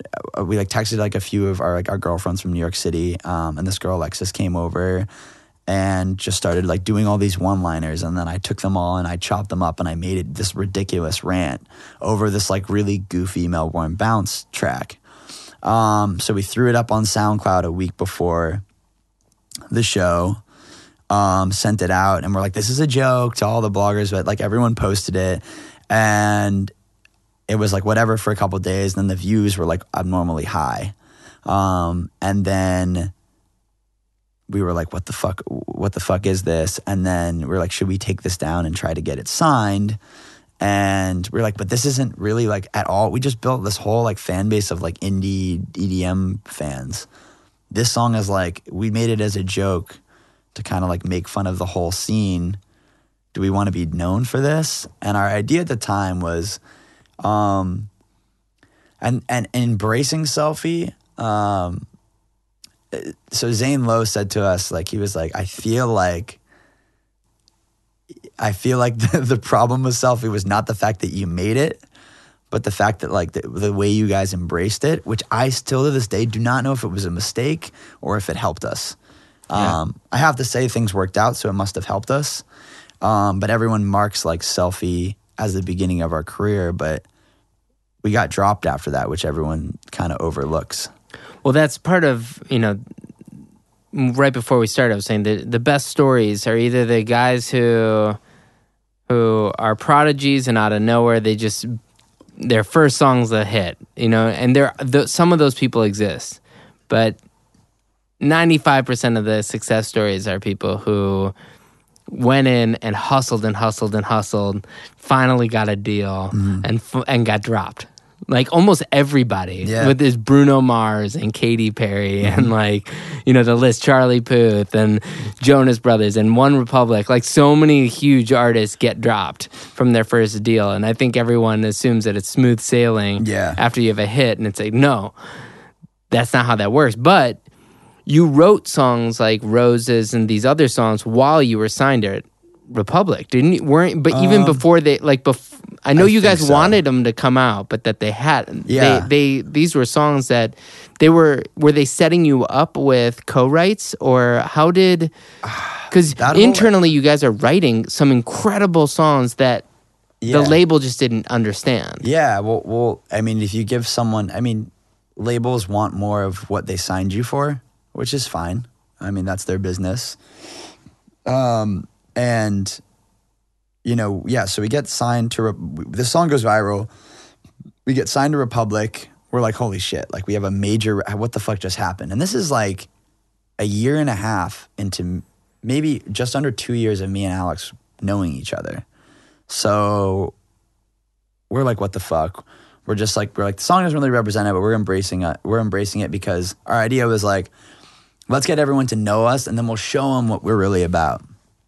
uh, we like texted like a few of our like our girlfriends from New York City, um, and this girl Alexis came over and just started like doing all these one-liners, and then I took them all and I chopped them up and I made it this ridiculous rant over this like really goofy Melbourne Bounce track. Um, so we threw it up on SoundCloud a week before the show, um, sent it out, and we're like, this is a joke to all the bloggers, but like everyone posted it, and it was like whatever for a couple of days, and then the views were like abnormally high. Um, and then we were like, what the fuck, what the fuck is this? And then we were like, should we take this down and try to get it signed? And we we're like, but this isn't really like at all. We just built this whole like fan base of like indie E D M fans. This song is like, we made it as a joke to kind of like make fun of the whole scene. Do we want to be known for this? And our idea at the time was, um, and, and, and embracing Selfie, um, so Zane Lowe said to us, like, he was like, I feel like, I feel like the, the problem with Selfie was not the fact that you made it, but the fact that like the, the way you guys embraced it, which I still to this day do not know if it was a mistake or if it helped us. Yeah. Um, I have to say things worked out, so it must have helped us. Um, but everyone marks like Selfie as the beginning of our career, but we got dropped after that, which everyone kind of overlooks. Well, that's part of, you know, right before we started, I was saying that the best stories are either the guys who who are prodigies and out of nowhere, they just, their first song's a hit, you know, and there the, some of those people exist. But ninety-five percent of the success stories are people who went in and hustled and hustled and hustled, finally got a deal, mm-hmm. and and got dropped. Like almost everybody, yeah. with this Bruno Mars and Katy Perry mm-hmm. and like, you know, the list, Charlie Puth and Jonas Brothers and One Republic. Like so many huge artists get dropped from their first deal. And I think everyone assumes that it's smooth sailing yeah. after you have a hit. And it's like, no, that's not how that works. But you wrote songs like Roses and these other songs while you were signed at Republic, didn't you? Weren't, but even um, before they, like, bef- I know I you guys so. wanted them to come out, but that they hadn't. Yeah. They, they, these were songs that they were, were they setting you up with co-writes, or how did, because internally whole, you guys are writing some incredible songs that yeah. the label just didn't understand. Yeah, well, well, I mean, if you give someone, I mean, labels want more of what they signed you for, which is fine. I mean, that's their business. Um, And, you know, yeah, so we get signed to, Re- this song goes viral. We get signed to Republic. We're like, holy shit, like we have a major, what the fuck just happened? And this is like a year and a half into maybe just under two years of me and Alex knowing each other. So we're like, what the fuck? We're just like, we're like, the song doesn't really represent it, but we're embracing it. We're embracing it because our idea was like, let's get everyone to know us and then we'll show them what we're really about.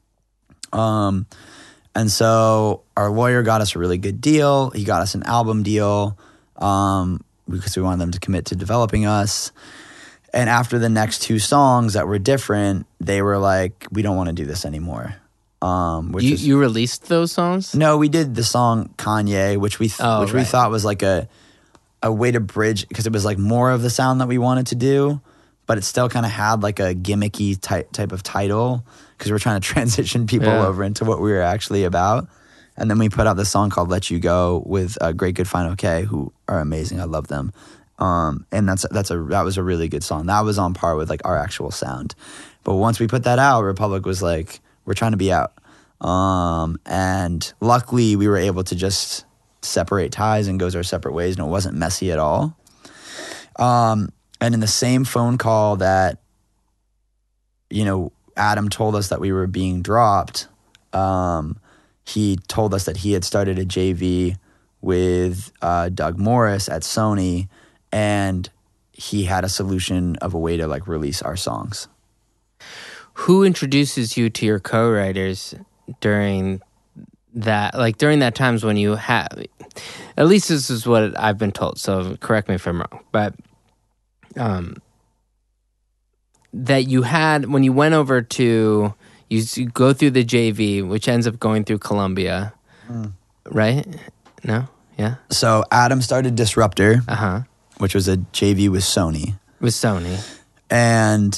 Um, and so our lawyer got us a really good deal. He got us an album deal, um, because we wanted them to commit to developing us. And after the next two songs that were different, they were like, we don't want to do this anymore. Um, which you, is, you released those songs? No, we did the song Kanye, which we, th- oh, which right. we thought was like a, a way to bridge, because it was like more of the sound that we wanted to do, but it still kind of had like a gimmicky type, type of title, because we're trying to transition people yeah. over into what we were actually about. And then we put out this song called Let You Go with uh, Great Good Fine Okay, who are amazing. I love them. Um, and that's that's a that was a really good song. That was on par with like our actual sound. But once we put that out, Republic was like, we're trying to be out. Um, and luckily we were able to just separate ties and go our separate ways, and it wasn't messy at all. Um, and in the same phone call that, you know, Adam told us that we were being dropped, um, he told us that he had started a J V with uh, Doug Morris at Sony, and he had a solution of a way to like release our songs. Who introduces you to your co-writers during that, like during that times when you have, at least this is what I've been told, so correct me if I'm wrong, but um, that you had, when you went over to, you, you go through the J V, which ends up going through Columbia, mm. right? No? Yeah? So Adam started Disruptor. Uh-huh. which was a J V with Sony. With Sony. And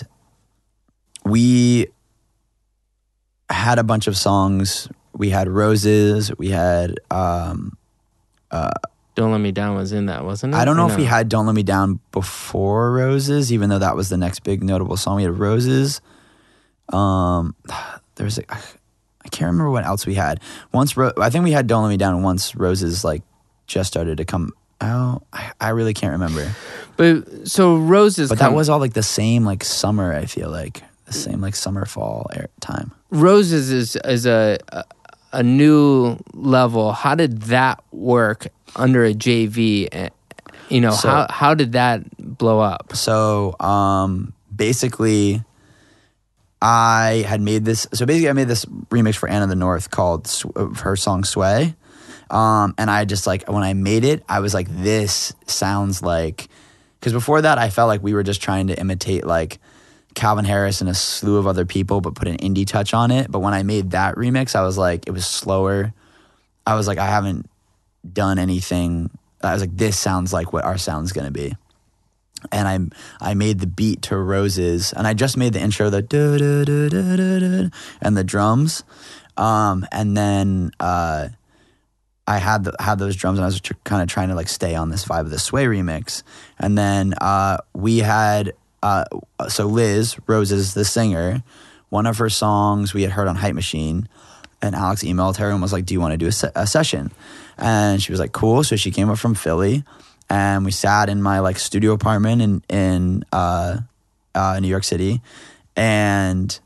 we had a bunch of songs. We had Roses. We had... Um, uh, Don't Let Me Down was in that, wasn't it? I don't know or if no? we had Don't Let Me Down before Roses, even though that was the next big notable song. We had Roses. Um, there was... A, I can't remember what else we had. Once Ro- I think we had Don't Let Me Down once Roses like just started to come out. I, I really can't remember. But so Roses... But come, that was all like the same like summer, I feel like. The same like summer, fall air time. Roses is, is a, a a new level. How did that work under a J V? You know, So- how how did that blow up? So um, basically, I had made this. So basically, I made this remix for Anna the North called Sw- of her song "Sway," um, and I just like when I made it, I was like, "This sounds like." Because before that, I felt like we were just trying to imitate like Calvin Harris and a slew of other people, but put an indie touch on it. But when I made that remix, I was like, it was slower. I was like, I haven't done anything. I was like, this sounds like what our sound's gonna be. And I I made the beat to Roses, and I just made the intro, the da da da da da da, and the drums, um, and then uh, I had the, had those drums, and I was tr- kind of trying to like stay on this vibe of the Sway remix, and then uh, we had uh, so Liz Roses, the singer, one of her songs we had heard on Hype Machine, and Alex emailed her and was like, "Do you want to do a, se- a session?" And she was like, "Cool." So she came up from Philly. And we sat in my like studio apartment in in uh, uh, New York City, and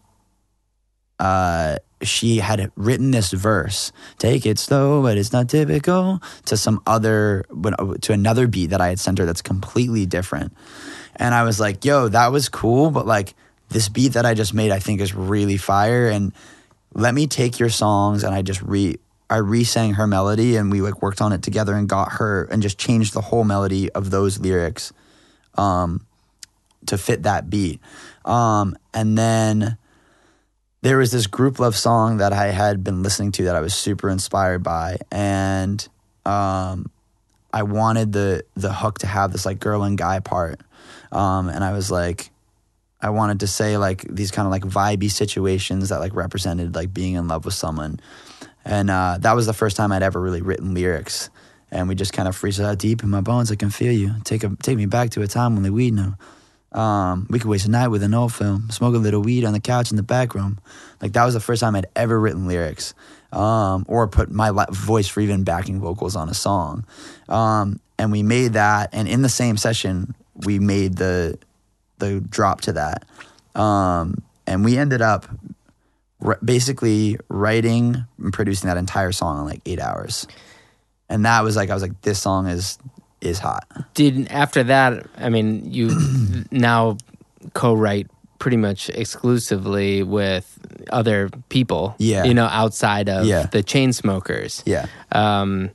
uh, she had written this verse, "Take it slow, but it's not typical," to some other to another beat that I had sent her that's completely different. And I was like, "Yo, that was cool, but like this beat that I just made, I think is really fire. And let me take your songs," and I just re. I re-sang her melody, and we like worked on it together and got her and just changed the whole melody of those lyrics um, to fit that beat. Um, and then there was this Group Love song that I had been listening to that I was super inspired by, and um, I wanted the the hook to have this like girl and guy part, um, and I was like, I wanted to say like these kind of like vibey situations that like represented like being in love with someone. And uh, that was the first time I'd ever really written lyrics. And we just kind of freestyle out deep in my bones. I can feel you. Take a, take me back to a time when the weed knew. Um, we could waste a night with an old film. Smoke a little weed on the couch in the back room. Like that was the first time I'd ever written lyrics. Um, or put my li- voice for even backing vocals on a song. Um, and we made that. And in the same session, we made the the drop to that. Um, and we ended up basically writing and producing that entire song in like eight hours. And that was like, I was like, this song is is hot. Did after that, I mean, you now co-write pretty much exclusively with other people, Yeah. you know, outside of Yeah. the Chainsmokers. Yeah. Um,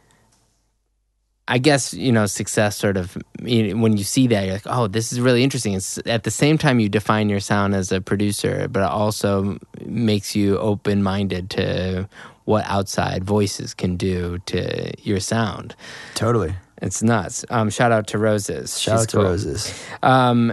I guess, you know, success sort of, you know, when you see that, you're like, oh, this is really interesting. It's at the same time you define your sound as a producer, but it also makes you open-minded to what outside voices can do to your sound. Totally. It's nuts. Um, shout out to Roses. Shout She's out to cool. Roses. Um,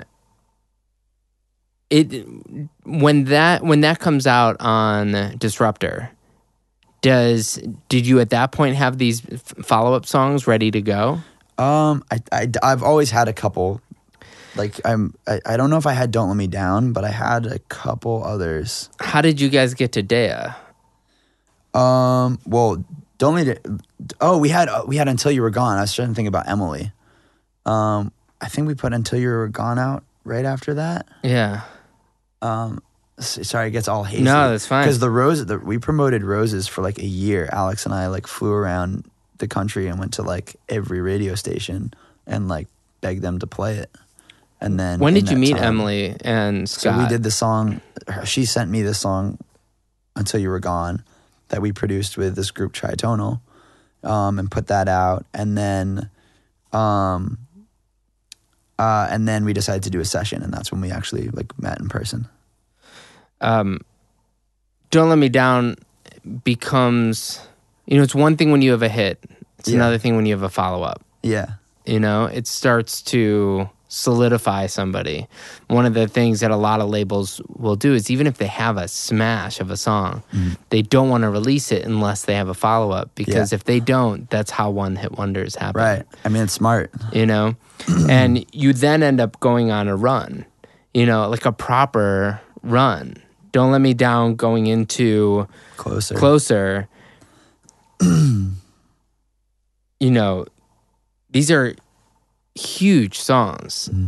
it when that when that comes out on Disruptor, does did you at that point have these follow up songs ready to go? Um, I, I, I've always had a couple. Like I'm, I, I don't know if I had "Don't Let Me Down," but I had a couple others. How did you guys get to Dea? Um, well, "Don't Let Me." Oh, we had we had "Until You Were Gone." I was trying to think about Emily. Um, I think we put "Until You Were Gone" out right after that. Yeah. Um, s- sorry, it gets all hazy. No, that's fine. Because the rose, the, we promoted Roses for like a year. Alex and I like flew around the country and went to like every radio station and like begged them to play it. And then When in did you that meet time- Emily and Scott? So we did the song. She sent me the song "Until You Were Gone" that we produced with this group Tritonal, um, and put that out. And then, um, uh, and then we decided to do a session, and that's when we actually like met in person. Um, Don't Let Me Down becomes, you know, it's one thing when you have a hit. It's Yeah. another thing when you have a follow up. Yeah. You know, it starts to solidify somebody. One of the things that a lot of labels will do is even if they have a smash of a song, mm. they don't want to release it unless they have a follow-up, because yeah. if they don't, that's how one-hit wonders happen. Right. I mean, it's smart. You know? And you then end up going on a run, you know, like a proper run. Don't Let Me Down going into Closer. Closer. You know, these are huge songs. Mm.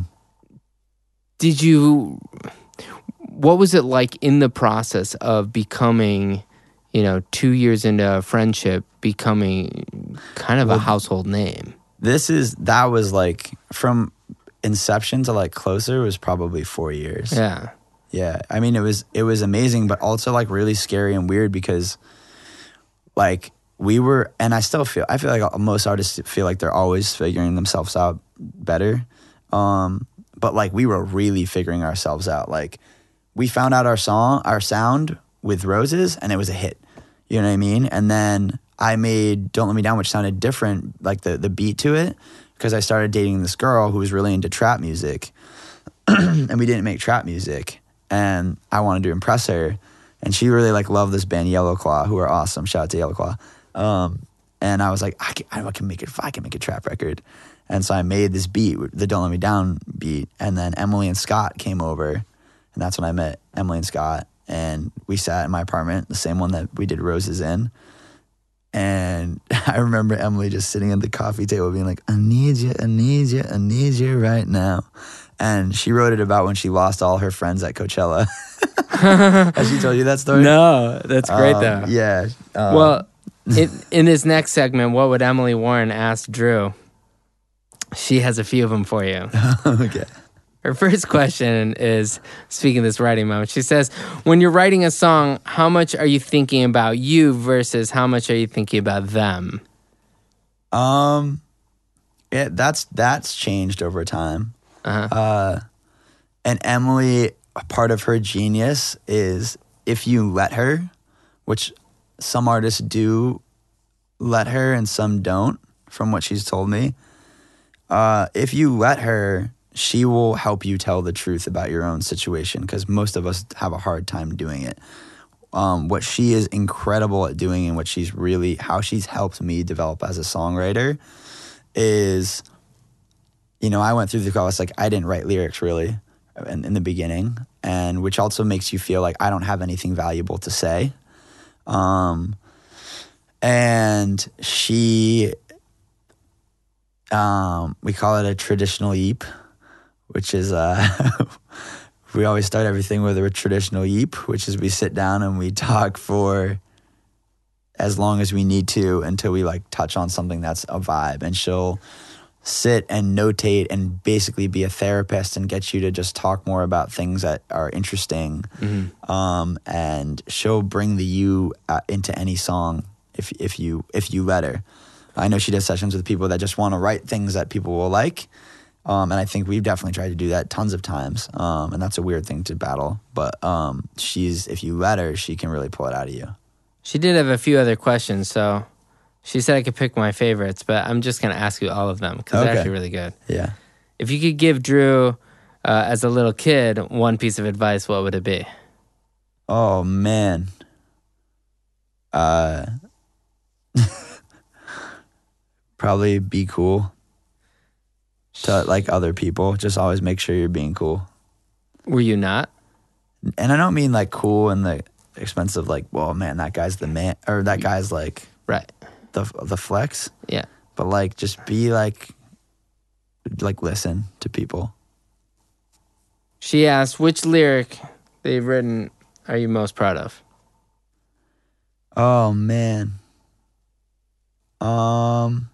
Did you, what was it like in the process of becoming, you know, two years into a friendship, becoming kind of well, a household name? This is, that was like, from inception to like Closer was probably four years. Yeah. Yeah. I mean, it was, it was amazing, but also like really scary and weird because like we were, and I still feel, I feel like most artists feel like they're always figuring themselves out better. Um, but like we were really figuring ourselves out. Like we found out our song, our sound with Roses, and it was a hit. You know what I mean? And then I made Don't Let Me Down, which sounded different, like the, the beat to it, because I started dating this girl who was really into trap music. And we didn't make trap music. And I wanted to impress her. And she really like loved this band Yellow Claw, who are awesome. Shout out to Yellow Claw. Um, and I was like, I can, I can make it. I can make a trap record. And so I made this beat, the Don't Let Me Down beat. And then Emily and Scott came over, and that's when I met Emily and Scott. And we sat in my apartment, the same one that we did Roses in. And I remember Emily just sitting at the coffee table being like, I need you, I need you, I need you right now. And she wrote it about when she lost all her friends at Coachella. Has she told you that story? No, that's great um, though. Yeah. Um, well, in, in this next segment, what would Emily Warren ask Drew? She has a few of them for you. Okay. Her first question is, speaking of this writing moment, she says, when you're writing a song, how much are you thinking about you versus how much are you thinking about them? Um, yeah, that's that's changed over time. Uh-huh. Uh, and Emily, part of her genius is if you let her, which some artists do let her and some don't, from what she's told me. Uh, if you let her, she will help you tell the truth about your own situation, because most of us have a hard time doing it. Um, what she is incredible at doing, and what she's really, how she's helped me develop as a songwriter is, you know, I went through the process, like I didn't write lyrics really in, in the beginning, and which also makes you feel like I don't have anything valuable to say. Um, and she, um, we call it a traditional yeep, which is, uh, we always start everything with a traditional yeep, which is we sit down and we talk for as long as we need to until we like touch on something that's a vibe. And she'll sit and notate and basically be a therapist and get you to just talk more about things that are interesting. Mm-hmm. Um, and she'll bring the you uh, into any song if if you if you let her. I know she does sessions with people that just want to write things that people will like. Um, and I think we've definitely tried to do that tons of times. Um, and that's a weird thing to battle. But um, she's, if you let her, she can really pull it out of you. She did have a few other questions, so she said I could pick my favorites, but I'm just going to ask you all of them because okay. they're actually really good. Yeah. If you could give Drew, uh, as a little kid, one piece of advice, what would it be? Oh, man. Uh, probably be cool. To like other people, just always make sure you're being cool. Were you not? And I don't mean like cool in the expensive, like, well, man, that guy's the man, or that guy's like, right, the the flex. Yeah. But like, just be like, like listen to people. She asked, which lyric they've written are you most proud of? Oh man. Um.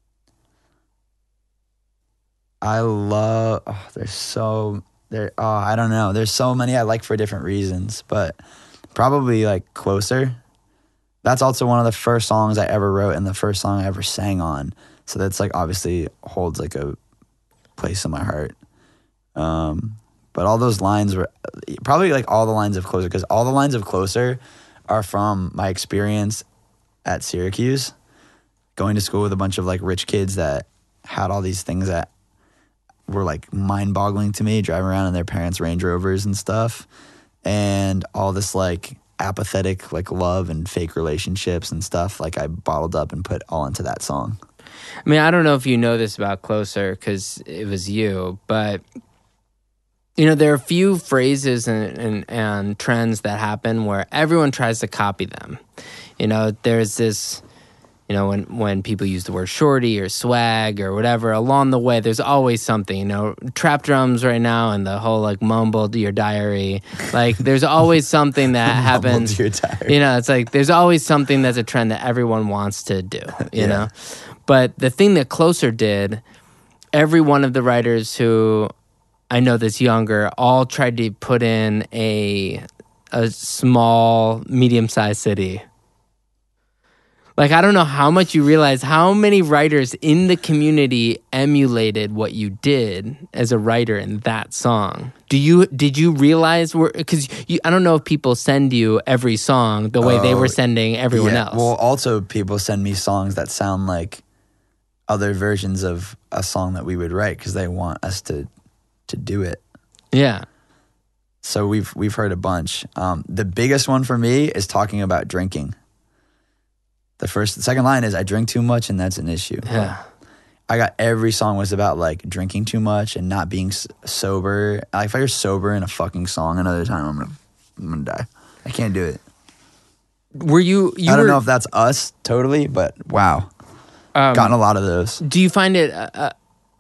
I love, oh, there's so, there. oh, I don't know. There's so many I like for different reasons, but probably like Closer. That's also one of the first songs I ever wrote and the first song I ever sang on. So that's like obviously holds like a place in my heart. Um, but all those lines were, probably like all the lines of Closer, because all the lines of Closer are from my experience at Syracuse, going to school with a bunch of like rich kids that had all these things that were like mind-boggling to me, driving around in their parents' Range Rovers and stuff, and all this like apathetic like love and fake relationships and stuff. Like I bottled up and put all into that song. I mean, I don't know if you know this about Closer because it was you, but you know, there are a few phrases and, and, and trends that happen where everyone tries to copy them. You know, there's this, you know, when, when people use the word shorty or swag or whatever, along the way, there's always something, you know, trap drums right now and the whole like mumble to your diary. Like there's always something that happens. To your diary. You know, it's like there's always something that's a trend that everyone wants to do, you Yeah. know? But the thing that Closer did, every one of the writers who I know that's younger all tried to put in a a small, medium-sized city. Like, I don't know how much you realize how many writers in the community emulated what you did as a writer in that song. Do you did you realize because I don't know if people send you every song the way Oh, they were sending everyone yeah. else. Well, also people send me songs that sound like other versions of a song that we would write because they want us to to do it. Yeah. So we've we've heard a bunch. Um, the biggest one for me is talking about drinking. The first, the second line is I drink too much and that's an issue. Yeah. I got every song was about like drinking too much and not being s- sober. Like if I hear sober in a fucking song another time, I'm gonna I'm gonna die. I can't do it. Were you? you I don't were, know if that's us totally, but wow, um, gotten a lot of those. Do you find it uh,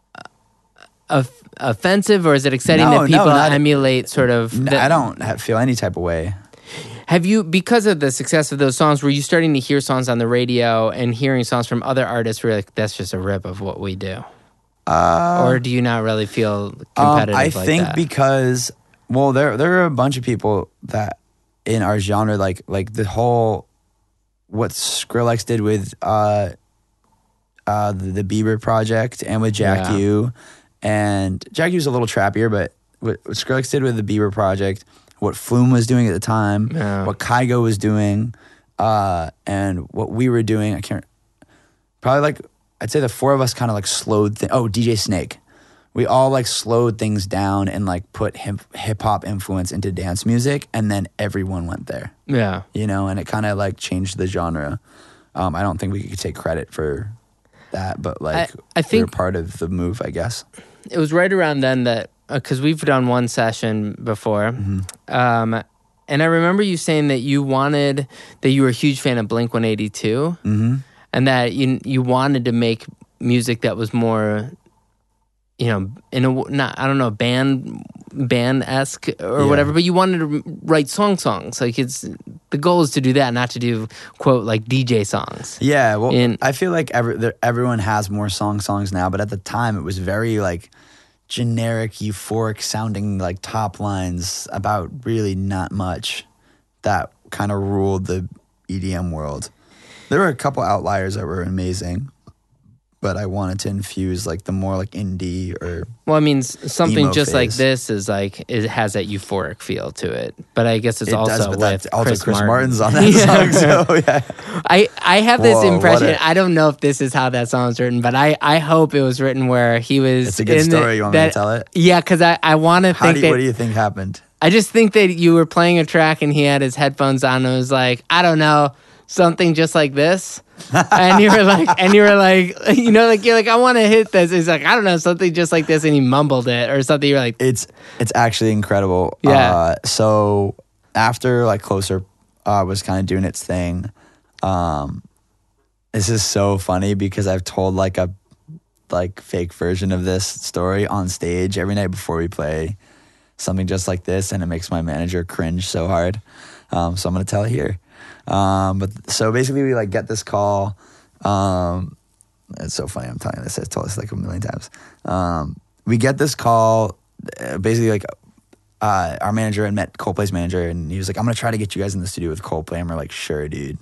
uh, offensive or is it exciting No, that no, people not- emulate sort of? N- the- I don't have, feel any type of way. Have you, because of the success of those songs, were you starting to hear songs on the radio and hearing songs from other artists where you're like, that's just a rip of what we do? Uh, Or do you not really feel um, competitive I like think that? because well, there there are a bunch of people that in our genre like like the whole what Skrillex did with uh uh the, the Bieber project and with Jack Yeah. U, and Jack U's a little trappier, but what, what Skrillex did with the Bieber project, what Flume was doing at the time, Yeah. what Kygo was doing, uh, and what we were doing, I can't, probably like, I'd say the four of us kind of like slowed, th- oh, D J Snake. We all like slowed things down and like put hip hop influence into dance music, and then everyone went there, Yeah. you know, and it kind of like changed the genre. Um, I don't think we could take credit for that, but like, I- I we think- were part of the move, I guess. It was right around then that, because we've done one session before, Mm-hmm. um, and I remember you saying that you wanted, that you were a huge fan of Blink one eighty-two, Mm-hmm. and that you you wanted to make music that was more, you know, in a not I don't know band band esque or Yeah. whatever, but you wanted to write song songs. Like it's the goal is to do that, not to do quote like D J songs. Yeah, well, In- I feel like every, there, everyone has more song songs now, but at the time it was very like generic, euphoric sounding like top lines about really not much that kind of ruled the E D M world. There were a couple outliers that were amazing, but I wanted to infuse like the more like indie or Well, I mean, s- something Emo just like phase. this is like it has that euphoric feel to it. But I guess it's it also does, but with that's also Chris, Chris, Martin. Martin's on that Yeah. song, so yeah. I, I have this Whoa, what impression. a- I don't know if this is how that song's written, but I, I hope it was written where he was. It's a good in the- story. You want me that, to tell it? Yeah, because I, I want to How think do you, that. what do you think happened? I just think that you were playing a track and he had his headphones on and was like, I don't know, something just like this. and you were like, and you were like, you know, like you're like, I want to hit this. He's like, I don't know, something just like this, and he mumbled it or something. You're like, It's it's actually incredible. Yeah. Uh, so after like Closer uh, was kind of doing its thing, um, this is so funny because I've told like a like fake version of this story on stage every night before we play something just like this, and it makes my manager cringe so hard. Um, so I'm gonna tell it here. Um, but so basically, we like get this call. Um, it's so funny. I'm telling you this. I've told this like a million times. Um, we get this call. Uh, basically, like uh, our manager had met Coldplay's manager, and he was like, "I'm gonna try to get you guys in the studio with Coldplay." And we're like, "Sure, dude."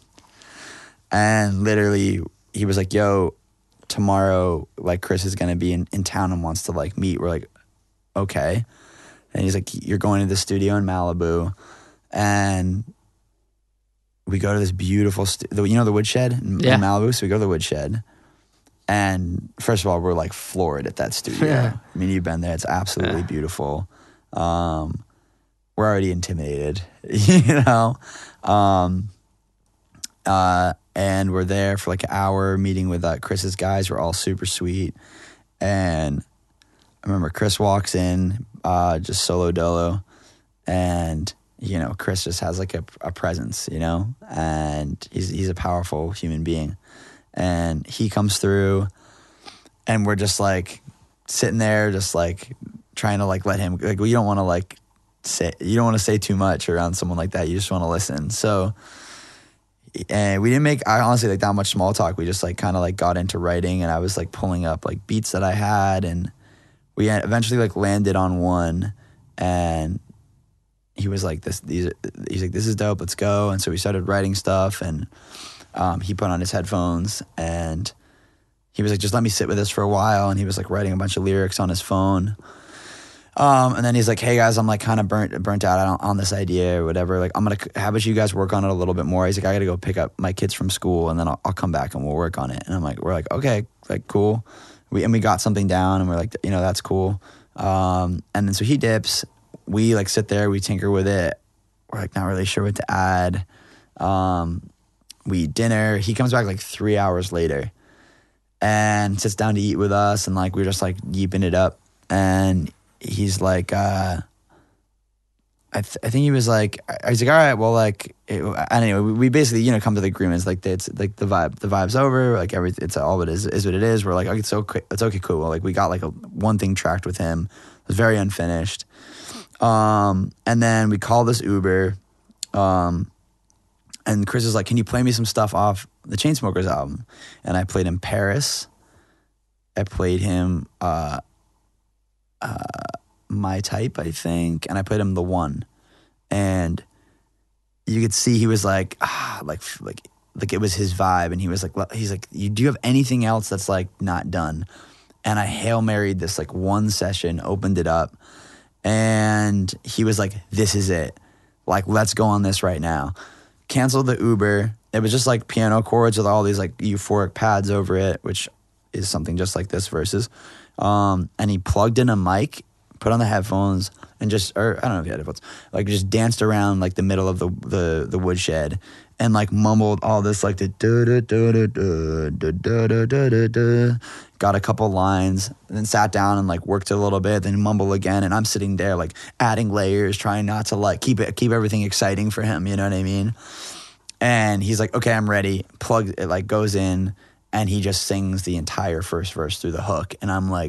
And literally, he was like, "Yo, tomorrow, like Chris is gonna be in, in town and wants to like meet." We're like, "Okay." And he's like, "You're going to the studio in Malibu," and we go to this beautiful, st- the, you know, the woodshed in, Yeah. in Malibu. So we go to the woodshed, And first of all, we're like floored at that studio. Yeah. I mean, you've been there. It's absolutely Yeah. beautiful. Um, we're already intimidated, you know? Um, uh, and we're there for like an hour meeting with uh, Chris's guys. We're all super sweet. And I remember Chris walks in, uh, just solo dolo. And, you know, Chris just has like a, a presence, you know? And he's he's a powerful human being. And he comes through, and we're just like sitting there, just like trying to like let him. Like, you don't want to like say you don't want to say too much around someone like that. You just want to listen. So, and we didn't make I honestly like that much small talk. We just like kind of like got into writing, and I was like pulling up like beats that I had, and we eventually like landed on one, and he was like this. These he's like this is dope. Let's go. And so we started writing stuff, and. Um, he put on his headphones, and he was like, just let me sit with this for a while. And he was like writing a bunch of lyrics on his phone. Um, and then he's like, hey guys, I'm like kind of burnt burnt out on, on this idea or whatever. Like, I'm going to, how about you guys work on it a little bit more? He's like, I got to go pick up my kids from school, and then I'll, I'll come back and we'll work on it. And I'm like, we're like, okay, like cool. We, and we got something down, and we're like, you know, that's cool. Um, and then so he dips, we like sit there, we tinker with it. We're like not really sure what to add. Um, We eat dinner. He comes back like three hours later and sits down to eat with us, and like we're just like yeeping it up. And he's like, uh, I, th- I think he was like, I was like, all right, well, like, it, anyway, we, we basically, you know, come to the agreements like it's like the vibe, the vibe's over, like everything, it's all it is, is what it is. We're like, okay, it's okay, it's okay, cool. Well, like we got like a one thing tracked with him. It was very unfinished. Um, and then we call this Uber. Um. And Chris is like, can you play me some stuff off the Chainsmokers album? And I played him Paris. I played him uh, uh, My Type, I think. And I played him The One. And you could see he was like, ah, like, like, like it was his vibe. And he was like, he's like, you do you have anything else that's like not done? And I Hail Married this like one session, opened it up. And he was like, this is it. Like, let's go on this right now. Canceled the Uber. It was just like piano chords with all these like euphoric pads over it, which is something just like this Versus. Um, and he plugged in a mic, put on the headphones, and just, or I don't know if he had headphones, like just danced around like the middle of the the, the woodshed and like mumbled all this like the da da da da da da da da da da. Got a couple lines, and then sat down and like worked a little bit, then mumble again. And I'm sitting there like adding layers, trying not to like keep it keep everything exciting for him. You know what I mean? And he's like, okay, I'm ready. Plug it, like goes in, and he just sings the entire first verse through the hook. And I'm like,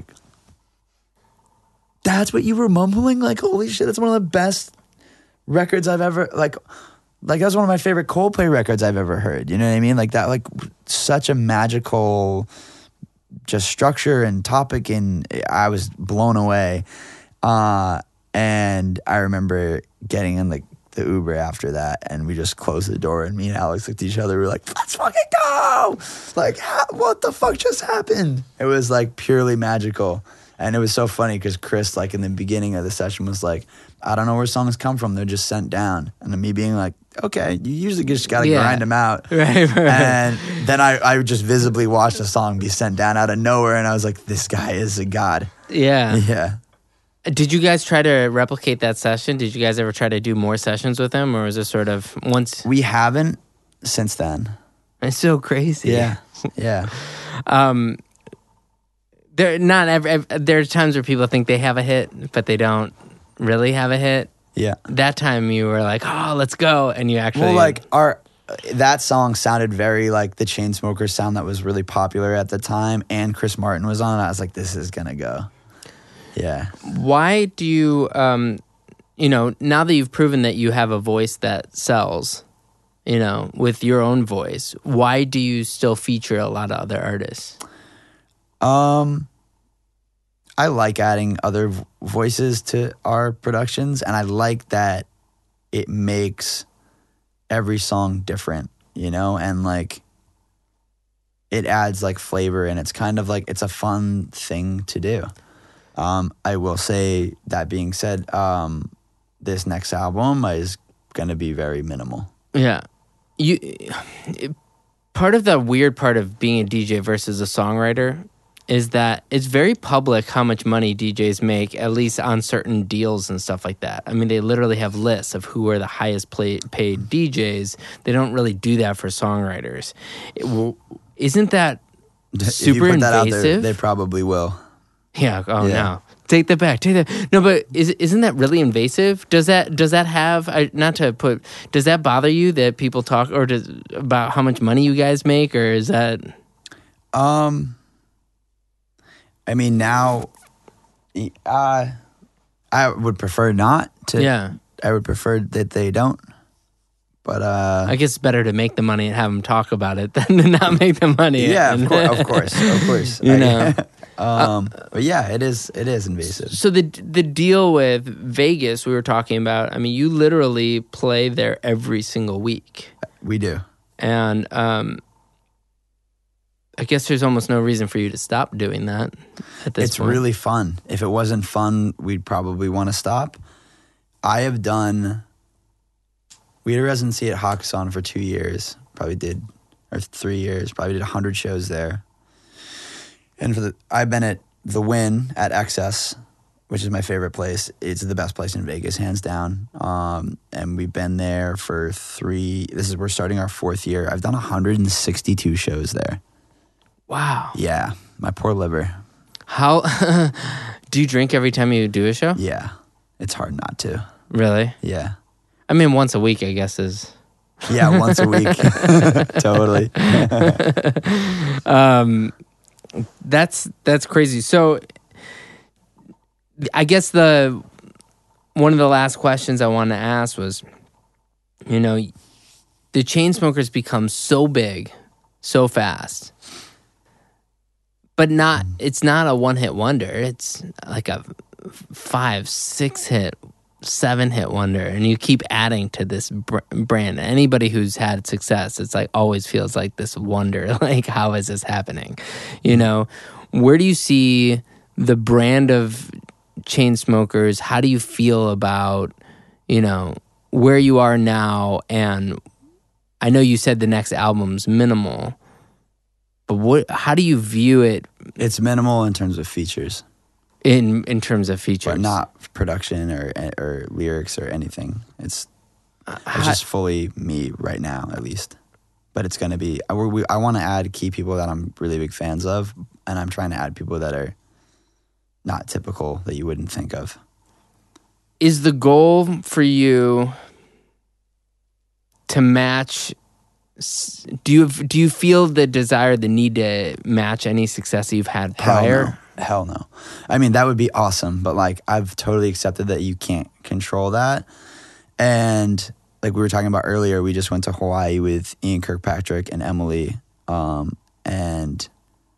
that's what you were mumbling? Like, holy shit, that's one of the best records I've ever like. Like that's one of my favorite Coldplay records I've ever heard. You know what I mean? Like that, like such a magical. Just structure and topic, and I was blown away. Uh, and I remember getting in the, the Uber after that, and we just closed the door, and me and Alex looked at each other. We were like, let's fucking go! Like, how, what the fuck just happened? It was like purely magical. And it was so funny because Chris, like in the beginning of the session, was like, I don't know where songs come from. They're just sent down. And then me being like, okay, you usually just got to Yeah. grind them out. Right, right. And then I, I just visibly watched a song be sent down out of nowhere. And I was like, this guy is a god. Yeah. Yeah. Did you guys try to replicate that session? Did you guys ever try to do more sessions with him? Or was it sort of once? We haven't since then. It's so crazy. Yeah. Yeah. Um, there not every, every, there are times where people think they have a hit, but they don't really have a hit. Yeah. That time you were like, oh, let's go. And you actually. Well, like our that song sounded very like the Chainsmokers sound that was really popular at the time, and Chris Martin was on it. I was like, this is gonna go. Yeah. Why do you, um, you know, now that you've proven that you have a voice that sells, you know, with your own voice, why do you still feature a lot of other artists? Um, I like adding other v- voices to our productions, and I like that it makes every song different, you know, and like it adds like flavor, and it's kind of like it's a fun thing to do. Um, I will say that being said, um, this next album is going to be very minimal. Yeah. You part of the weird part of being a D J versus a songwriter is that it's very public how much money D Js make, at least on certain deals and stuff like that. I mean, they literally have lists of who are the highest play, paid D Js. They don't really do that for songwriters. It, well, isn't that super if you put that invasive? out there, they probably will. Yeah. Oh Yeah. no. Take that back. Take that. No, but is isn't that really invasive? Does that does that have I, not to put? Does that bother you that people talk or does, about how much money you guys make, or is that? Um. I mean, now, uh, I would prefer not to. Yeah. I would prefer that they don't. But uh, I guess it's better to make the money and have them talk about it than to not make the money. yeah, and, of course, of course, of course. You I- know. um, but yeah, it is. It is invasive. So the the deal with Vegas we were talking about. I mean, you literally play there every single week, We do. and um, I guess there's almost no reason for you to stop doing that at this It's point. really fun. If it wasn't fun, we'd probably want to stop. I have done. We had a residency at Hakkasan for two years. Probably did, or three years. Probably did a hundred shows there. And for the, I've been at the Wynn at Excess, which is my favorite place. It's the best place in Vegas, hands down. Um, and we've been there for three. This is we're starting our fourth year. I've done one hundred sixty-two shows there. Wow. Yeah, my poor liver. How do you drink every time you do a show? Yeah, it's hard not to. Really? Yeah. I mean, once a week, I guess is. Yeah, once a week. Totally. um, that's that's crazy. So, I guess the one of the last questions I wanted to ask was, you know, the Chainsmokers become so big, so fast, but not. It's not a one-hit wonder. It's like a five, six-hit. seven hit wonder, and you keep adding to this br- brand. Anybody who's had success, it's like always feels like this wonder, like how is this happening? You know, where do you see the brand of Chainsmokers? How do you feel about, you know, where you are now? And I know you said the next album's minimal, but what? How do you view it? It's minimal in terms of features, in in terms of features, but not production or or lyrics or anything. It's it's just fully me right now, at least. But it's going to be. I, we, I want to add key people that I'm really big fans of, and I'm trying to add people that are not typical that you wouldn't think of. Is the goal for you to match? Do you do you feel the desire, the need to match any success you've had prior? Hell no. Hell no. I mean, that would be awesome, but like I've totally accepted that you can't control that. And like we were talking about earlier, we just went to Hawaii with Ian Kirkpatrick and Emily, um, and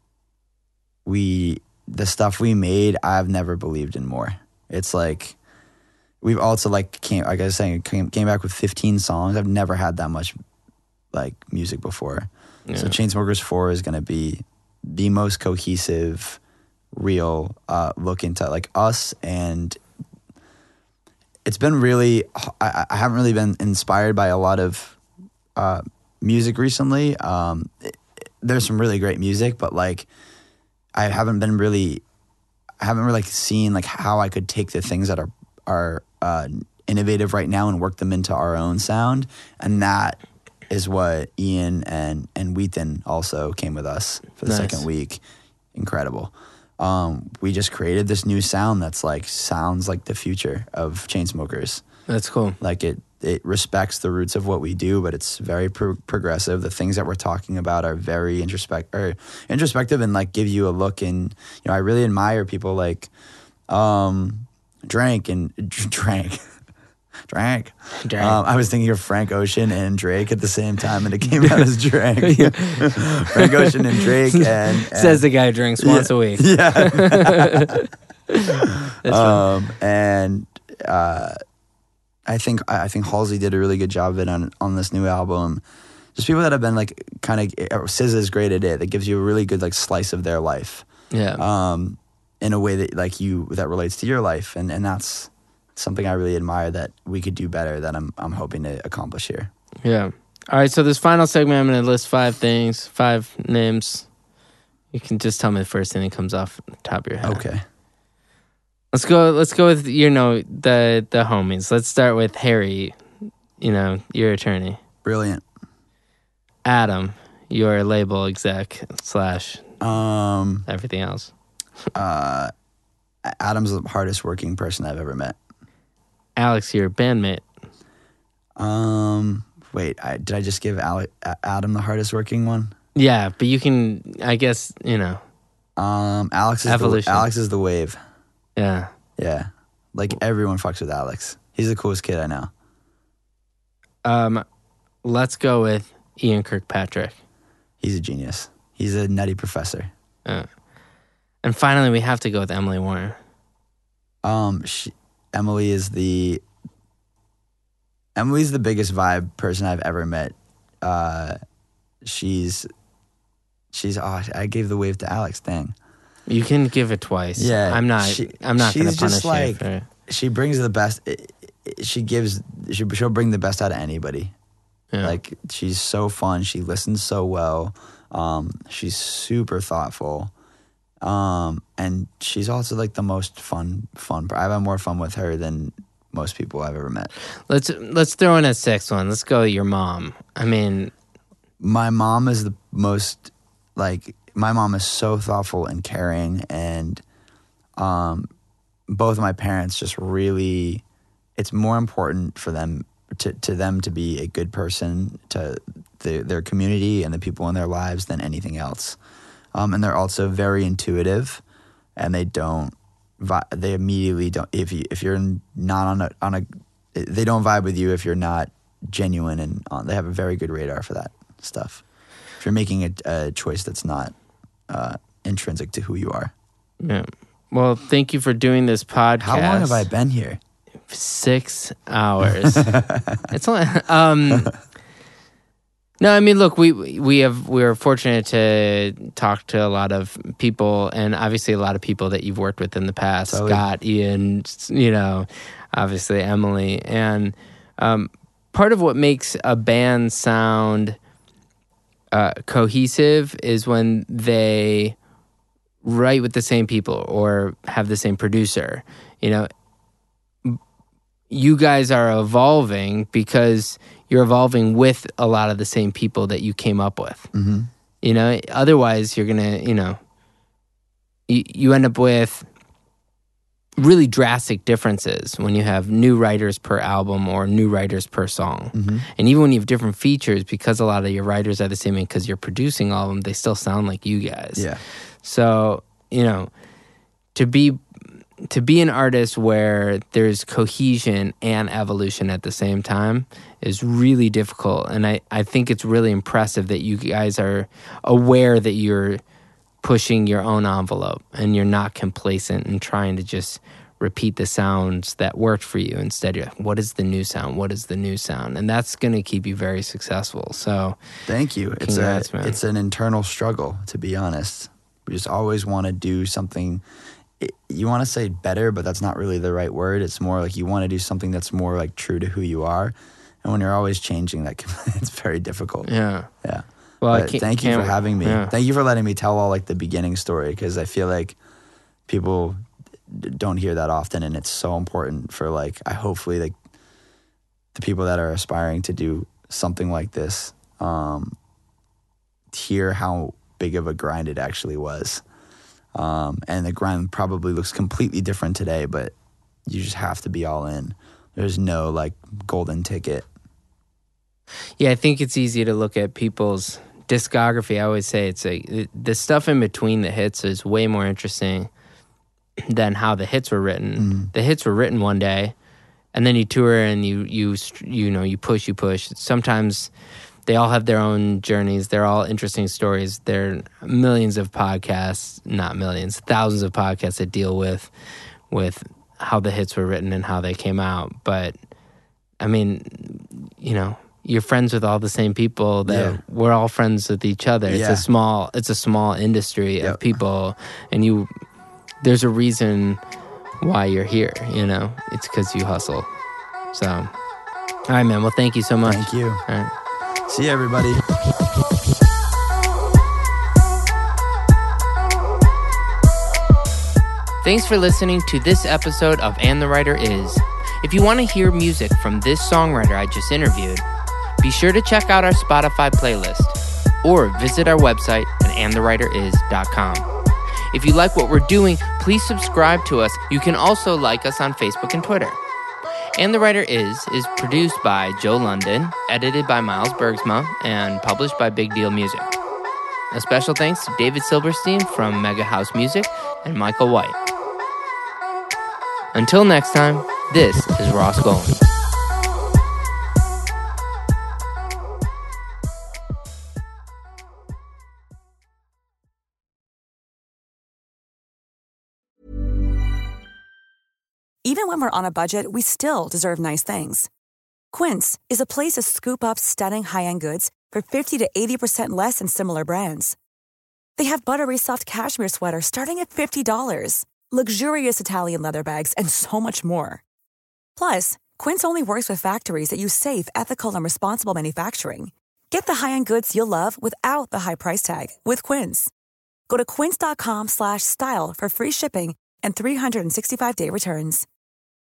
we the stuff we made, I've never believed in more. It's like we've also like came like I was saying came, came back with fifteen songs. I've never had that much like music before. Yeah. So Chainsmokers four is going to be the most cohesive, real uh, look into like us, and it's been really. I, I haven't really been inspired by a lot of uh, music recently. Um, it, it, there's some really great music, but like I haven't been really, I haven't really like, seen like how I could take the things that are are uh, innovative right now and work them into our own sound, and that is what Ian and and Wheaton also came with us for the Nice. second week. Incredible. Um, we just created this new sound that's like sounds like the future of Chainsmokers. That's cool. Like it it respects the roots of what we do, but it's very pro- progressive. The things that we're talking about are very introspect or introspective and like give you a look. And you know, I really admire people like um, Drank and Drank. Drank. Drank. Um, I was thinking of Frank Ocean and Drake at the same time, and it came out as Drank. Frank Ocean and Drake, and, and Says the guy who drinks once yeah, a week. Yeah. That's um, and uh, I think I think Halsey did a really good job of it on on this new album. Just people that have been like kind of S Z A is great at it. That gives you a really good like slice of their life. Yeah. Um, in a way that like you that relates to your life, and and that's something I really admire that we could do better. That I'm I'm hoping to accomplish here. Yeah. All right, so this final segment, I'm going to list five things, five names. You can just tell me the first thing that comes off the top of your head. Okay. Let's go. Let's go with you know the the homies. Let's start with Harry. You know, your attorney. Brilliant. Adam, your label exec slash Um, everything else. uh, Adam's the hardest working person I've ever met. Alex, your bandmate. Um, wait, I, did I just give Ale- Adam the hardest working one? Yeah, but you can. I guess you know. Um, Alex is Evolution. the Alex is the wave. Yeah. Yeah, like everyone fucks with Alex. He's the coolest kid I know. Um, let's go with Ian Kirkpatrick. He's a genius. He's a nutty professor. Uh, and finally, we have to go with Emily Warren. Um, she, Emily is the Emily's the biggest vibe person I've ever met. Uh, she's she's oh, I gave the wave to Alex. Dang. You can give it twice. Yeah, I'm not. she- I'm not going to she's punish just you like- for it. She brings the best. She gives. She, she'll bring the best out of anybody. Yeah. Like she's so fun. She listens so well. Um, she's super thoughtful. Um, and she's also like the most fun. Fun. I've had more fun with her than most people I've ever met. Let's let's throw in a sixth one. Let's go with your mom. I mean, My mom is the most like. My mom is so thoughtful and caring, and um, both of my parents just really. It's more important for them to, to them to be a good person to the, their community and the people in their lives than anything else. Um, and they're also very intuitive, and they don't. Vi- they immediately don't. If you if you're not on a on a, they don't vibe with you if you're not genuine, and on, they have a very good radar for that stuff. If you're making a, a choice that's not uh, intrinsic to who you are. yeah. Well, thank you for doing this podcast. How long have I been here? Six hours. It's only. Um, no, I mean, look, we we have we are fortunate to talk to a lot of people, and obviously a lot of people that you've worked with in the past. Totally. Scott, Ian, you know, obviously Emily, and um, part of what makes a band sound uh, cohesive is when they write with the same people or have the same producer. You know, you guys are evolving because you're evolving with a lot of the same people that you came up with. Mm-hmm. You know, otherwise you're gonna, you know, you, you end up with really drastic differences when you have new writers per album or new writers per song. Mm-hmm. And even when you have different features, because a lot of your writers are the same and because you're producing all of them, they still sound like you guys. Yeah. So, you know, to be to be an artist where there's cohesion and evolution at the same time is really difficult. And I, I think it's really impressive that you guys are aware that you're pushing your own envelope and you're not complacent and trying to just repeat the sounds that worked for you. Instead, you're like, what is the new sound? What is the new sound? And that's going to keep you very successful. So Thank you. It's Congrats, a, man. it's an internal struggle, to be honest. We just always want to do something. It, you want to say better, but that's not really the right word. It's more like you want to do something that's more like true to who you are. And when you're always changing, that can, it's very difficult. yeah. Yeah. Well, I But can't- thank you for can't- having me. yeah. Thank you for letting me tell all like the beginning story, because I feel like people d- don't hear that often, and it's so important for like I hopefully like the people that are aspiring to do something like this um, hear how big of a grind it actually was. Um, and the grind probably looks completely different today, but you just have to be all in. There's no like golden ticket. Yeah, I think it's easy to look at people's discography. I always say it's a, the stuff in between the hits is way more interesting than how the hits were written. Mm. The hits were written one day, and then you tour and you you you know you push you push. Sometimes they all have their own journeys. They're all interesting stories. There are millions of podcasts, not millions, thousands of podcasts that deal with with how the hits were written and how they came out. But I mean, you know, you're friends with all the same people that Yeah. we're all friends with each other. It's Yeah. a small it's a small industry Yep. of people, and you there's a reason why you're here, you know. It's because you hustle. So all right, man. Well, thank you so much. Thank you. All right. See you, everybody. Thanks for listening to this episode of And the Writer Is. If you want to hear music from this songwriter I just interviewed, be sure to check out our Spotify playlist or visit our website at and the writer is dot com. If you like what we're doing, please subscribe to us. You can also like us on Facebook and Twitter. And the Writer Is is produced by Joe London, edited by Miles Bergsma, and published by Big Deal Music. A special thanks to David Silverstein from Mega House Music and Michael White. Until next time, this is Ross Golan. Even when we're on a budget, we still deserve nice things. Quince is a place to scoop up stunning high-end goods for fifty to eighty percent less than similar brands. They have buttery soft cashmere sweaters starting at fifty dollars, luxurious Italian leather bags, and so much more. Plus, Quince only works with factories that use safe, ethical, and responsible manufacturing. Get the high-end goods you'll love without the high price tag with Quince. Go to quince dot com slash style for free shipping and three sixty-five day returns.